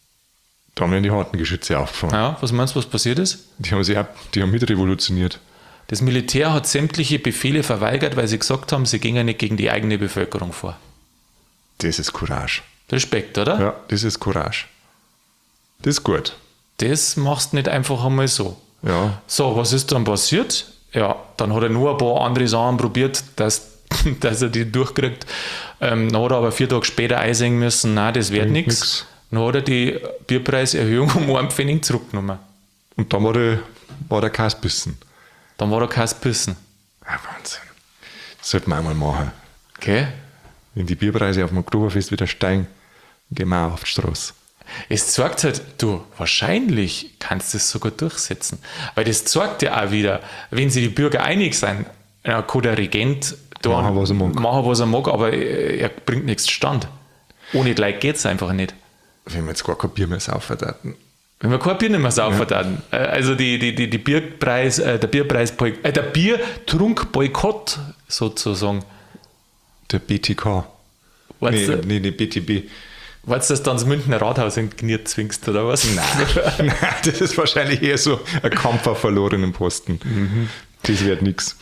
Da haben wir die harten Geschütze aufgefahren. Ja, was meinst du, was passiert ist? Die haben sich ab, die haben mit revolutioniert. Das Militär hat sämtliche Befehle verweigert, weil sie gesagt haben, sie gingen nicht gegen die eigene Bevölkerung vor. Das ist Courage. Respekt, oder? Ja, das ist Courage. Das ist gut. Das machst du nicht einfach einmal so. Ja. So, was ist dann passiert? Ja, dann hat er nur ein paar andere Sachen probiert, dass, dass er die durchkriegt. Ähm, dann hat er aber vier Tage später einsehen müssen, nein, das wird Bringt nichts. nix. Dann hat er die Bierpreiserhöhung um einen Pfennig zurückgenommen. Und dann war der, war der Kassbissen. Dann war er kein Pissen. Ja, Wahnsinn. Das sollte man einmal machen. Okay? Wenn die Bierpreise auf dem Oktoberfest wieder steigen, gehen wir auch auf die Straße. Es zeigt halt, du, wahrscheinlich kannst du es sogar durchsetzen. Weil das zeigt ja auch wieder, wenn sich die Bürger einig sind, ja, kann der Regent da Machen, was er mag. machen, was er mag, aber er bringt nichts zustande. Ohne die Leute geht es einfach nicht. Wenn wir jetzt gar kein Bier mehr saufen würden. Wenn wir kein Bier nicht mehr saufen dann. Also die, die, die, die Bierpreis, äh, der Bierpreis, äh, der Biertrunkboykott sozusagen. Der B T K. Weißt Nee, du, nee, nee, B T B. weißt du, dass du dann das Münchner Rathaus entgniert zwingst, oder was? Nein. Nein, das ist wahrscheinlich eher so ein Kampf auf verlorenen Posten. Mhm. Das wird nichts.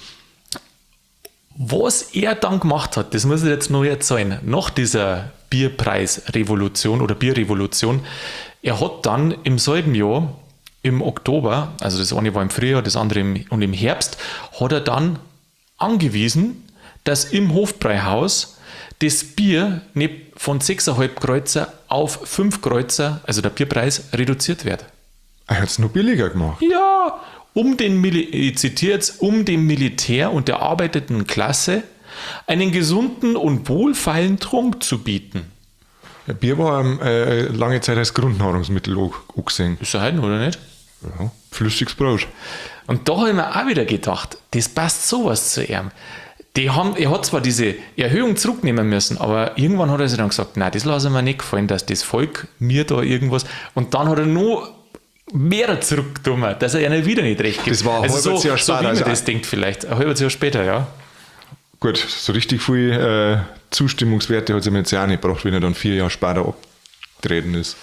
Was er dann gemacht hat, das muss ich jetzt noch erzählen, nach dieser Bierpreisrevolution oder Bierrevolution, er hat dann im selben Jahr, im Oktober, also das eine war im Frühjahr, das andere im, und im Herbst, hat er dann angewiesen, dass im Hofbräuhaus das Bier nicht von sechs Komma fünf Kreuzer auf fünf Kreuzer, also der Bierpreis, reduziert wird. Er hat es noch billiger gemacht. Ja, um den, Mil- ich zitiere jetzt, um dem Militär und der arbeitenden Klasse einen gesunden und wohlfeilen Trunk zu bieten. Ja, Bier war ähm, äh, lange Zeit als Grundnahrungsmittel auch angesehen. Ist er heute noch, oder nicht? Ja, flüssiges Brot. Und da habe ich mir auch wieder gedacht, das passt sowas zu ihm. Die haben, er hat zwar diese Erhöhung zurücknehmen müssen, aber irgendwann hat er sich dann gesagt, nein, das lasse ich mir nicht gefallen, dass das Volk mir da irgendwas... Und dann hat er noch mehr zurückgenommen, dass er ihnen wieder nicht recht gibt. Das war ein also halbes so, Jahr so später, wie man also das denkt vielleicht. Ein halbes Jahr später, ja. Gut, so richtig viel äh, Zustimmungswerte hat es ihm jetzt ja auch nicht gebracht, wenn er dann vier Jahre später abgetreten ist.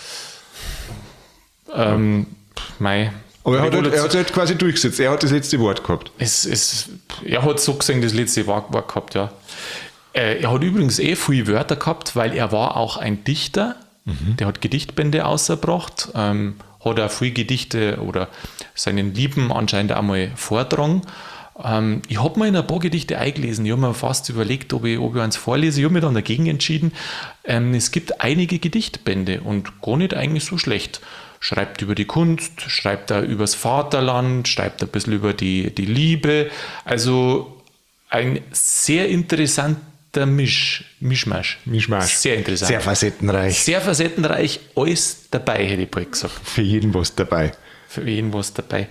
Ähm, mei. Aber er hat, halt, er hat halt quasi durchgesetzt. Er hat das letzte Wort gehabt. Es, es, er hat so gesehen das letzte Wort gehabt, ja. Äh, er hat übrigens eh viele Wörter gehabt, weil er war auch ein Dichter. Mhm. Der hat Gedichtbände ausgebracht, ähm, hat auch viele Gedichte oder seinen Lieben anscheinend auch mal vortragen. Ähm, ich habe mir in ein paar Gedichte eingelesen. Ich habe mir fast überlegt, ob ich, ob ich eins vorlese. Ich habe mich dann dagegen entschieden. Ähm, es gibt einige Gedichtbände und gar nicht eigentlich so schlecht. Schreibt über die Kunst, schreibt da übers Vaterland, schreibt ein bisschen über die, die Liebe. Also ein sehr interessanter Misch, Mischmasch. Mischmasch. Sehr interessant. Sehr facettenreich. Sehr facettenreich, alles dabei, hätte ich bald gesagt. Für jeden was dabei. Für jeden was dabei.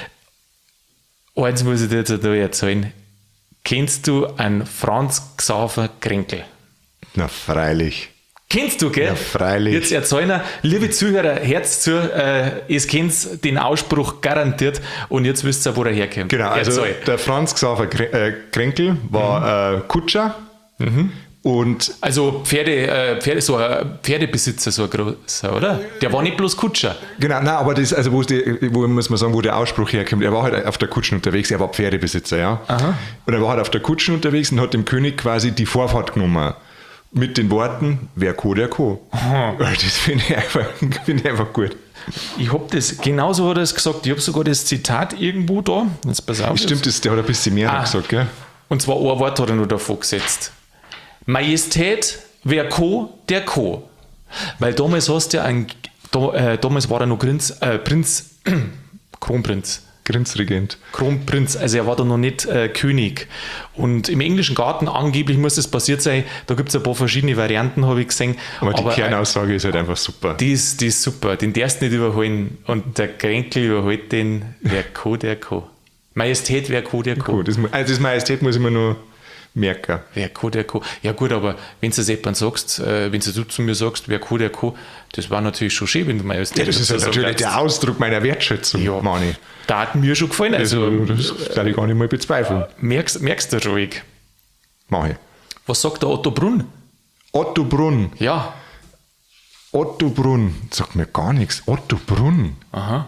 Eins muss ich dir jetzt da erzählen. Kennst du einen Franz Xaver Krenkel? Na, freilich. Kennst du, gell? Ja, freilich. Jetzt erzählen wir, liebe Zuhörer, Herz zu, äh, ihr kennt den Ausspruch garantiert und jetzt wisst ihr, wo er herkommt. Genau, also Erzähl. der Franz Xaver Kre- äh, Krenkel war mhm. äh, Kutscher Mhm. und Also Pferde, äh, Pferde, so ein Pferdebesitzer, so ein großer, oder? Der war nicht bloß Kutscher. genau, nein, aber das, also wo, die, wo muss man sagen, wo der Ausspruch herkommt, er war halt auf der Kutschen unterwegs, er war Pferdebesitzer, ja. Aha. Und er war halt auf der Kutschen unterwegs und hat dem König quasi die Vorfahrt genommen. Mit den Worten, wer co, der co. Aha. Das finde ich, einfach, find ich einfach gut. Ich habe das, genauso hat er es gesagt, ich habe sogar das Zitat irgendwo da. Jetzt pass auf. Stimmt, das, der hat ein bisschen mehr Ah. gesagt, gell? Und zwar ein Wort hat er nur davor gesetzt. Majestät, wer co, der co. Weil damals hast du ja ein, da, äh, damals war er noch Prinz, äh, Prinz, Kronprinz. Grenzregent. Kronprinz, also er war da noch nicht äh, König. Und im englischen Garten angeblich muss das passiert sein, da gibt es ein paar verschiedene Varianten, habe ich gesehen. Aber die Aber, Kernaussage ist halt einfach super. Die ist, die ist super, den darfst du nicht überholen. Und der Kränkel überholt den, wer co, der co. Majestät, wer co, der co. Gut, das, also das Majestät muss ich mir nur merken. Wer co, der co. Ja gut, aber wenn du das jemand sagst, äh, wenn du zu mir sagst, wer co, der co, das war natürlich schon schön, wenn du Majestät Ja, das ist halt dazu natürlich sagst. der Ausdruck meiner Wertschätzung, Ja. Mani. Da hat mir schon gefallen. Also, Also, das kann ich gar nicht mal bezweifeln. merkst, merkst du ruhig. Mach ich. Was sagt der Otto Brunn? Otto Brunn. Ja. Otto Brunn. Sagt mir gar nichts. Otto Brunn. Aha.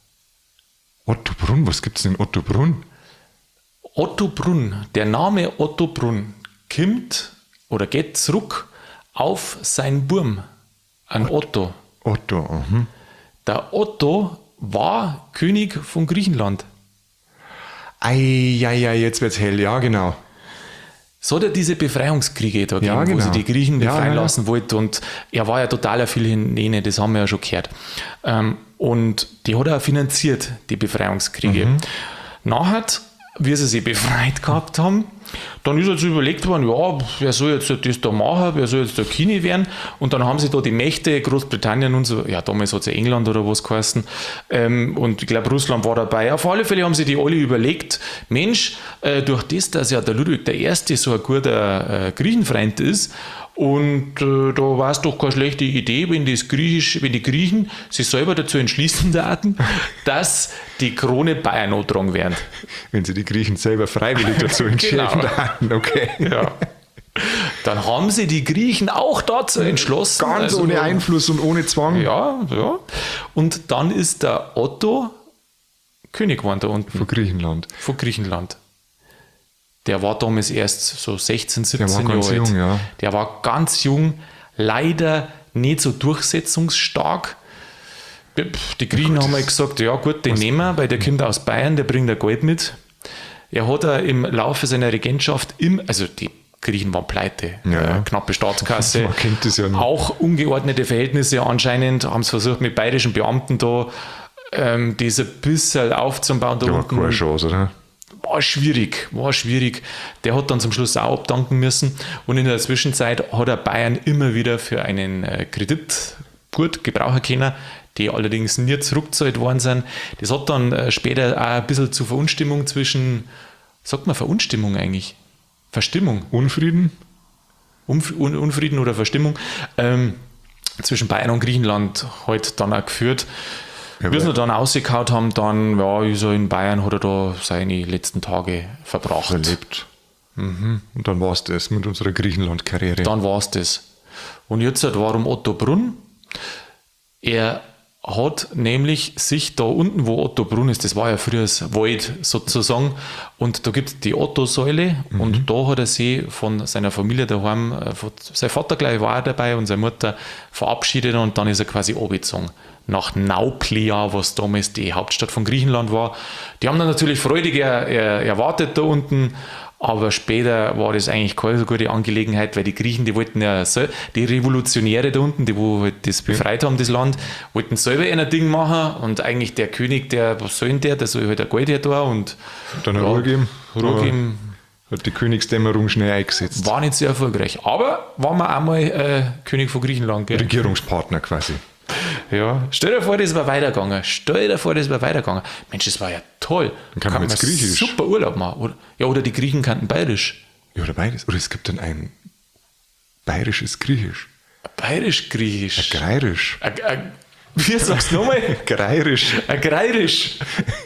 Otto Brunn, was gibt's denn Otto Brunn? Otto Brunn, der Name Otto Brunn, kommt oder geht zurück auf seinen Burm, an Otto. Otto, mhm. Der Otto war König von Griechenland. Ei, ja, ja, jetzt wird's hell. Ja, genau. So hat er diese Befreiungskriege da gegeben, Ja, wo genau. sie die Griechen Ja, befreien ja, ja. lassen wollte. Und er war ja totaler Philhellene, das haben wir ja schon gehört. Ähm, und die hat er auch finanziert, die Befreiungskriege. Mhm. Nachher, wie sie sich befreit gehabt haben, dann ist jetzt überlegt worden, ja, wer soll jetzt das da machen, wer soll jetzt der König werden? Und dann haben sie da die Mächte, Großbritannien und so, ja, damals hat es ja England oder was geheißen, ähm, und ich glaube, Russland war dabei. Auf alle Fälle haben sie die alle überlegt, Mensch, äh, durch das, dass ja der Ludwig der Erste so ein guter äh, Griechenfreund ist, und äh, da war es doch keine schlechte Idee, wenn, das Griechisch, wenn die Griechen sich selber dazu entschließen taten, dass die Krone Bayern angetragen werden. Wenn sie die Griechen selber freiwillig dazu entscheiden. Genau. hatten, okay. Ja. Dann haben sie die Griechen auch dazu entschlossen. Ganz also, ohne Einfluss und ohne Zwang. Ja, ja. Und dann ist der Otto König geworden da unten Von Griechenland. von Griechenland. Der war damals erst so sechzehn, siebzehn Der war ganz Jahre alt. jung, ja. Der war ganz jung, leider nicht so durchsetzungsstark. Die Griechen haben halt gesagt, ja gut, den nehmen wir, weil der kommt aus Bayern, der bringt da Geld mit. Er hat er im Laufe seiner Regentschaft im, also die Griechen waren pleite, Ja. äh, knappe Staatskasse, Man kennt das ja nicht. auch ungeordnete Verhältnisse anscheinend, haben es versucht mit bayerischen Beamten da ähm, das ein bisschen aufzubauen. Da Da war unten. keine Chance, oder? War schwierig, war schwierig. Der hat dann zum Schluss auch abdanken müssen und in der Zwischenzeit hat er Bayern immer wieder für einen äh, Kredit gut gebrauchen können, die allerdings nie zurückgezahlt worden sind. Das hat dann äh, später auch ein bisschen zu Verunstimmung zwischen, sagt man Verunstimmung eigentlich? Verstimmung, Unfrieden? Unf Un Unfrieden oder Verstimmung ähm, zwischen Bayern und Griechenland halt dann auch geführt. Ja, Bis weil- wir dann ausgekaut haben, dann, ja, ist er in Bayern, hat er da seine letzten Tage verbracht. Verlebt. Mhm. Und dann war es das mit unserer Griechenland-Karriere. Dann war es das. Und jetzt halt, warum Otto Brunn? Er hat nämlich sich da unten, wo Otto Brunn ist, das war ja früher das Wald sozusagen, und da gibt es die Otto-Säule Mhm. und da hat er sich von seiner Familie daheim, äh, von, sein Vater gleich war er dabei und seine Mutter verabschiedet und dann ist er quasi abgezogen nach Nauplia, was damals die Hauptstadt von Griechenland war. Die haben dann natürlich freudig er, er, erwartet da unten, aber später war das eigentlich keine so gute Angelegenheit, weil die Griechen, die wollten ja, sel- die Revolutionäre da unten, die wo halt das befreit haben, das Land, wollten selber ein Ding machen und eigentlich der König, der, was soll denn der, der soll halt ein Geld her da und Dann eine Ruhe geben. Ruhe Aber geben, Hat die Königsdämmerung schnell eingesetzt. war nicht sehr erfolgreich. Aber waren wir einmal äh, König von Griechenland, gell? Regierungspartner quasi. Ja, stell dir vor, das wäre weitergegangen. Stell dir vor, das wäre weitergegangen. Mensch, das war ja toll. Dann kann man jetzt Griechisch. Super Urlaub machen. Oder, ja, oder die Griechen kannten Bayerisch. Ja, oder beides. Oder es gibt dann ein bayerisches Griechisch. Bayerisch-Griechisch. Greirisch. Ä- ä- Wie sagst du nochmal? Greirisch. Agrarisch.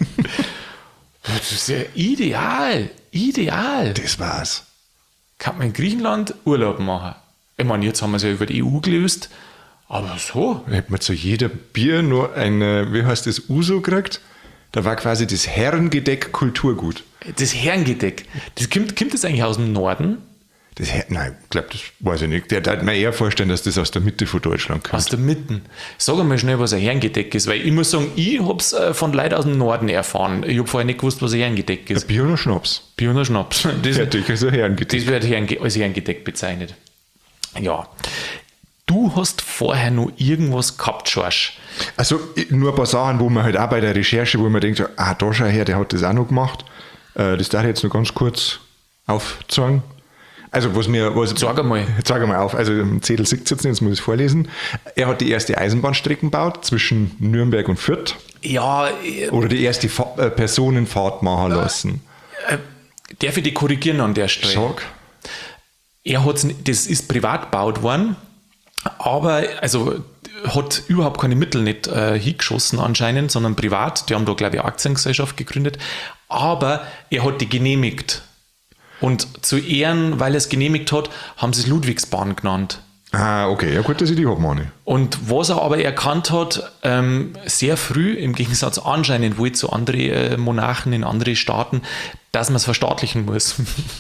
Das ist ja ideal. Ideal. Das war's. Kann man in Griechenland Urlaub machen. Ich meine, jetzt haben wir es ja über die E U gelöst. Aber so. Da hätte man zu jeder Bier nur ein, äh, wie heißt das, Uso gekriegt. Da war quasi das Herrengedeck Kulturgut. Das Herrengedeck. Das kommt, kommt das eigentlich aus dem Norden? Das Her Nein, ich glaube, das weiß ich nicht. Der darf mir eher vorstellen, dass das aus der Mitte von Deutschland kommt. Aus der Mitte. Sag einmal schnell, was ein Herrengedeck ist, weil ich muss sagen, ich habe es von Leuten aus dem Norden erfahren. Ich habe vorher nicht gewusst, was ein Herrengedeck ist. Bier oder Schnaps? Bier und Schnaps. Das, Fertig, also Herrengedeck. das wird Herrenge als Herrengedeck bezeichnet. Ja. Du hast vorher noch irgendwas gehabt, Schorsch. Also nur ein paar Sachen, wo man halt auch bei der Recherche, wo man denkt, so, ah, da schau her, der hat das auch noch gemacht. Äh, das darf ich jetzt noch ganz kurz aufzeigen. Also was mir... Was, Sag einmal. Sag einmal auf, also im Zettel sieht es jetzt nicht, jetzt muss ich es vorlesen. Er hat die erste Eisenbahnstrecke gebaut zwischen Nürnberg und Fürth. Ja, Oder die erste Fa äh, Personenfahrt machen lassen. darf ich dich korrigieren an der Stelle? Sag. Er hat's, n- das ist privat gebaut worden, aber also hat überhaupt keine Mittel nicht äh, hingeschossen anscheinend, sondern privat. Die haben da, glaube ich, eine Aktiengesellschaft gegründet. Aber er hat die genehmigt. Und zu Ehren, weil er es genehmigt hat, haben sie es Ludwigsbahn genannt. Ah, okay, ja gut, dass ich die habe, Mani. Und was er aber erkannt hat, ähm, sehr früh, im Gegensatz anscheinend wohl zu anderen äh, Monarchen in andere Staaten, dass man es verstaatlichen muss.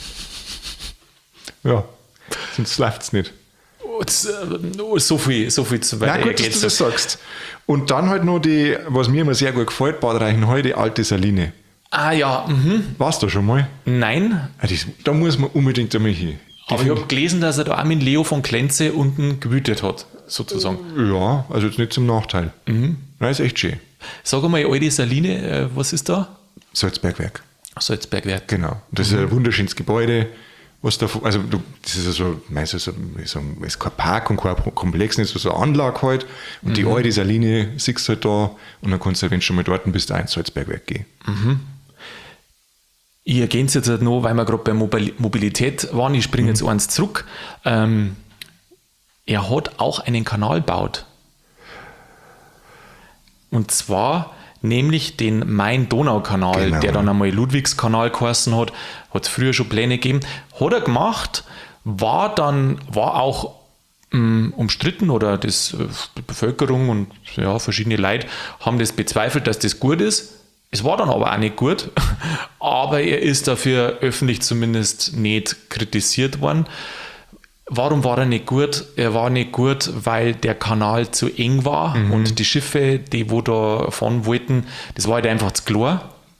Ja, sonst läuft es nicht. Und, äh, so viel, so viel zu weit. Na gut, dass du das sagst. Und dann halt noch die, was mir immer sehr gut gefällt, Bad Reichenhall, die alte Saline. Ah ja, mhm. Warst du schon mal? Nein, Ah, das, da muss man unbedingt einmal hin. Die aber ich find- habe gelesen, dass er da auch mit Leo von Klenze unten gewütet hat, sozusagen. Ja, also jetzt nicht zum Nachteil. Mhm. Nein, ist echt schön. Sag einmal, alte Saline, äh, was ist da? Salzbergwerk. Salzbergwerk. Genau. Das ist ein wunderschönes Gebäude. Was da, also du, das ist ja so, meinst du, so, so, ist kein Park und kein Komplex, nicht so, so eine Anlage halt. Und die alte Saline siehst du halt da und dann kannst du, wenn du schon mal dort bist, auch ins Salzbergwerk gehen. Ich ergänze es jetzt halt noch, weil wir gerade bei Mobil- Mobilität waren, ich springe jetzt eins zurück. Ähm, er hat auch einen Kanal gebaut. Und zwar nämlich den Main-Donau-Kanal, Genau. der dann einmal Ludwigskanal geheißen hat, hat es früher schon Pläne gegeben, hat er gemacht, war dann, war auch mh, umstritten oder das, äh, die Bevölkerung und ja, verschiedene Leute haben das bezweifelt, dass das gut ist. Es war dann aber auch nicht gut, aber er ist dafür öffentlich zumindest nicht kritisiert worden. Warum war er nicht gut? Er war nicht gut, weil der Kanal zu eng war und die Schiffe, die wo da fahren wollten, das war halt einfach zu klar.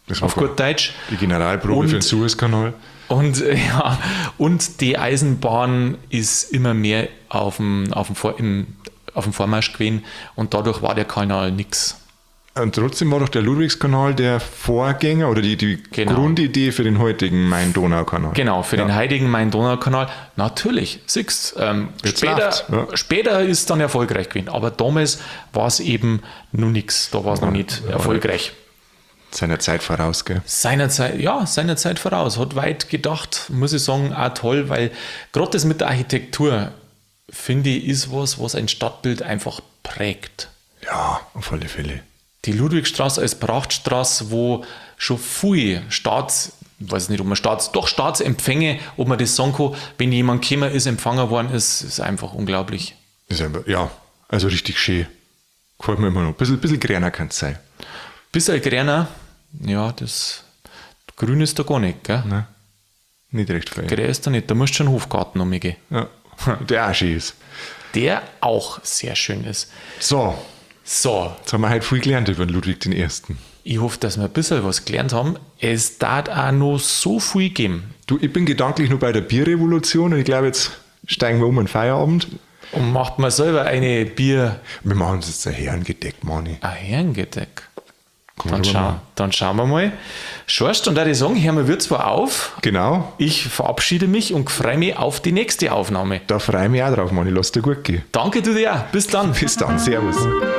Das auf gut Deutsch. Die Generalprobe Und- für den Suezkanal. Und, äh, ja, und die Eisenbahn ist immer mehr auf dem, auf dem, Vor, im, auf dem Vormarsch gewesen und dadurch war der Kanal nix. Und trotzdem war doch der Ludwigskanal der Vorgänger oder die, die Genau. Grundidee für den heutigen Main-Donau-Kanal. Genau, für Ja. den heutigen Main-Donau-Kanal. Natürlich, siehst ähm, Jetzt später, läuft's, ja. später ist es dann erfolgreich gewesen, aber damals war es eben noch nichts, da war es noch nicht ja, erfolgreich. Seiner Zeit voraus, gell? Seinerzeit, ja, seinerzeit voraus, hat weit gedacht, muss ich sagen, auch toll, weil gerade das mit der Architektur, finde ich, ist was, was ein Stadtbild einfach prägt. Ja, auf alle Fälle. Die Ludwigstraße als Prachtstraße, wo schon viel Staats, ich weiß nicht, ob man Staats, doch Staatsempfänge, ob man das sagen kann, wenn jemand gekommen ist, empfangen worden ist, ist einfach unglaublich. Ist einfach, ja, also richtig schön. Gefällt mir immer noch. Ein bisschen, bisschen grüner kann es sein. Bisschen grüner, ja, das Grün ist da gar nicht, gell? Ne? Nicht recht viel. Grün ist da nicht, da musst du schon einen Hofgarten umgehen. Ja. Der auch schön ist. Der auch sehr schön ist. So, So, jetzt haben wir heute viel gelernt über den Ludwig den Ersten. ich hoffe, dass wir ein bisschen was gelernt haben. Es darf auch noch so viel geben. Du, ich bin gedanklich nur bei der Bierrevolution und ich glaube, jetzt steigen wir um in Feierabend. Und macht man selber eine Bier, Wir machen uns jetzt ein Herrengedeck, Mani. ein Herrengedeck. Kann Dann, man schau, machen. dann schauen wir mal. Schorst, und da ich sagen, hören wir zwar auf. Genau, Ich verabschiede mich und freue mich auf die nächste Aufnahme. da freue ich mich auch drauf, Mani. Lass dir gut gehen. Danke du dir auch. Bis dann. Bis dann, Servus.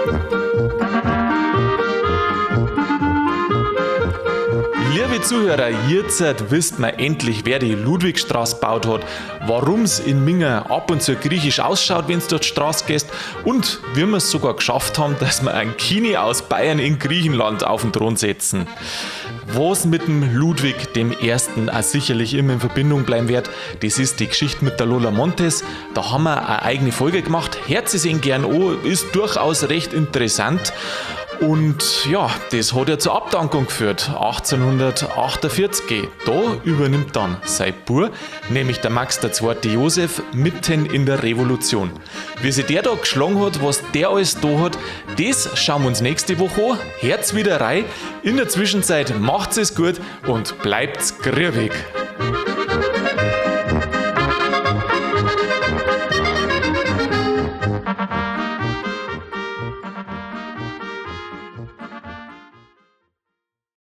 Liebe Zuhörer, jetzt wisst man endlich, wer die Ludwigstraße gebaut hat, warum es in Minga ab und zu griechisch ausschaut, wenn du durch die Straße gehst und wie wir es sogar geschafft haben, dass wir einen Kini aus Bayern in Griechenland auf den Thron setzen. Was mit dem Ludwig dem Ersten auch sicherlich immer in Verbindung bleiben wird, das ist die Geschichte mit der Lola Montes. Da haben wir eine eigene Folge gemacht. Hört sie sich gern an, ist durchaus recht interessant. Und ja, das hat ja zur Abdankung geführt, achtzehnhundertachtundvierzig. Da übernimmt dann sein Bub, nämlich der Max der Zweite Josef, mitten in der Revolution. Wie sich der da geschlagen hat, was der alles da hat, das schauen wir uns nächste Woche an. Herz wieder rein. In der Zwischenzeit macht's es gut und bleibt's grübig.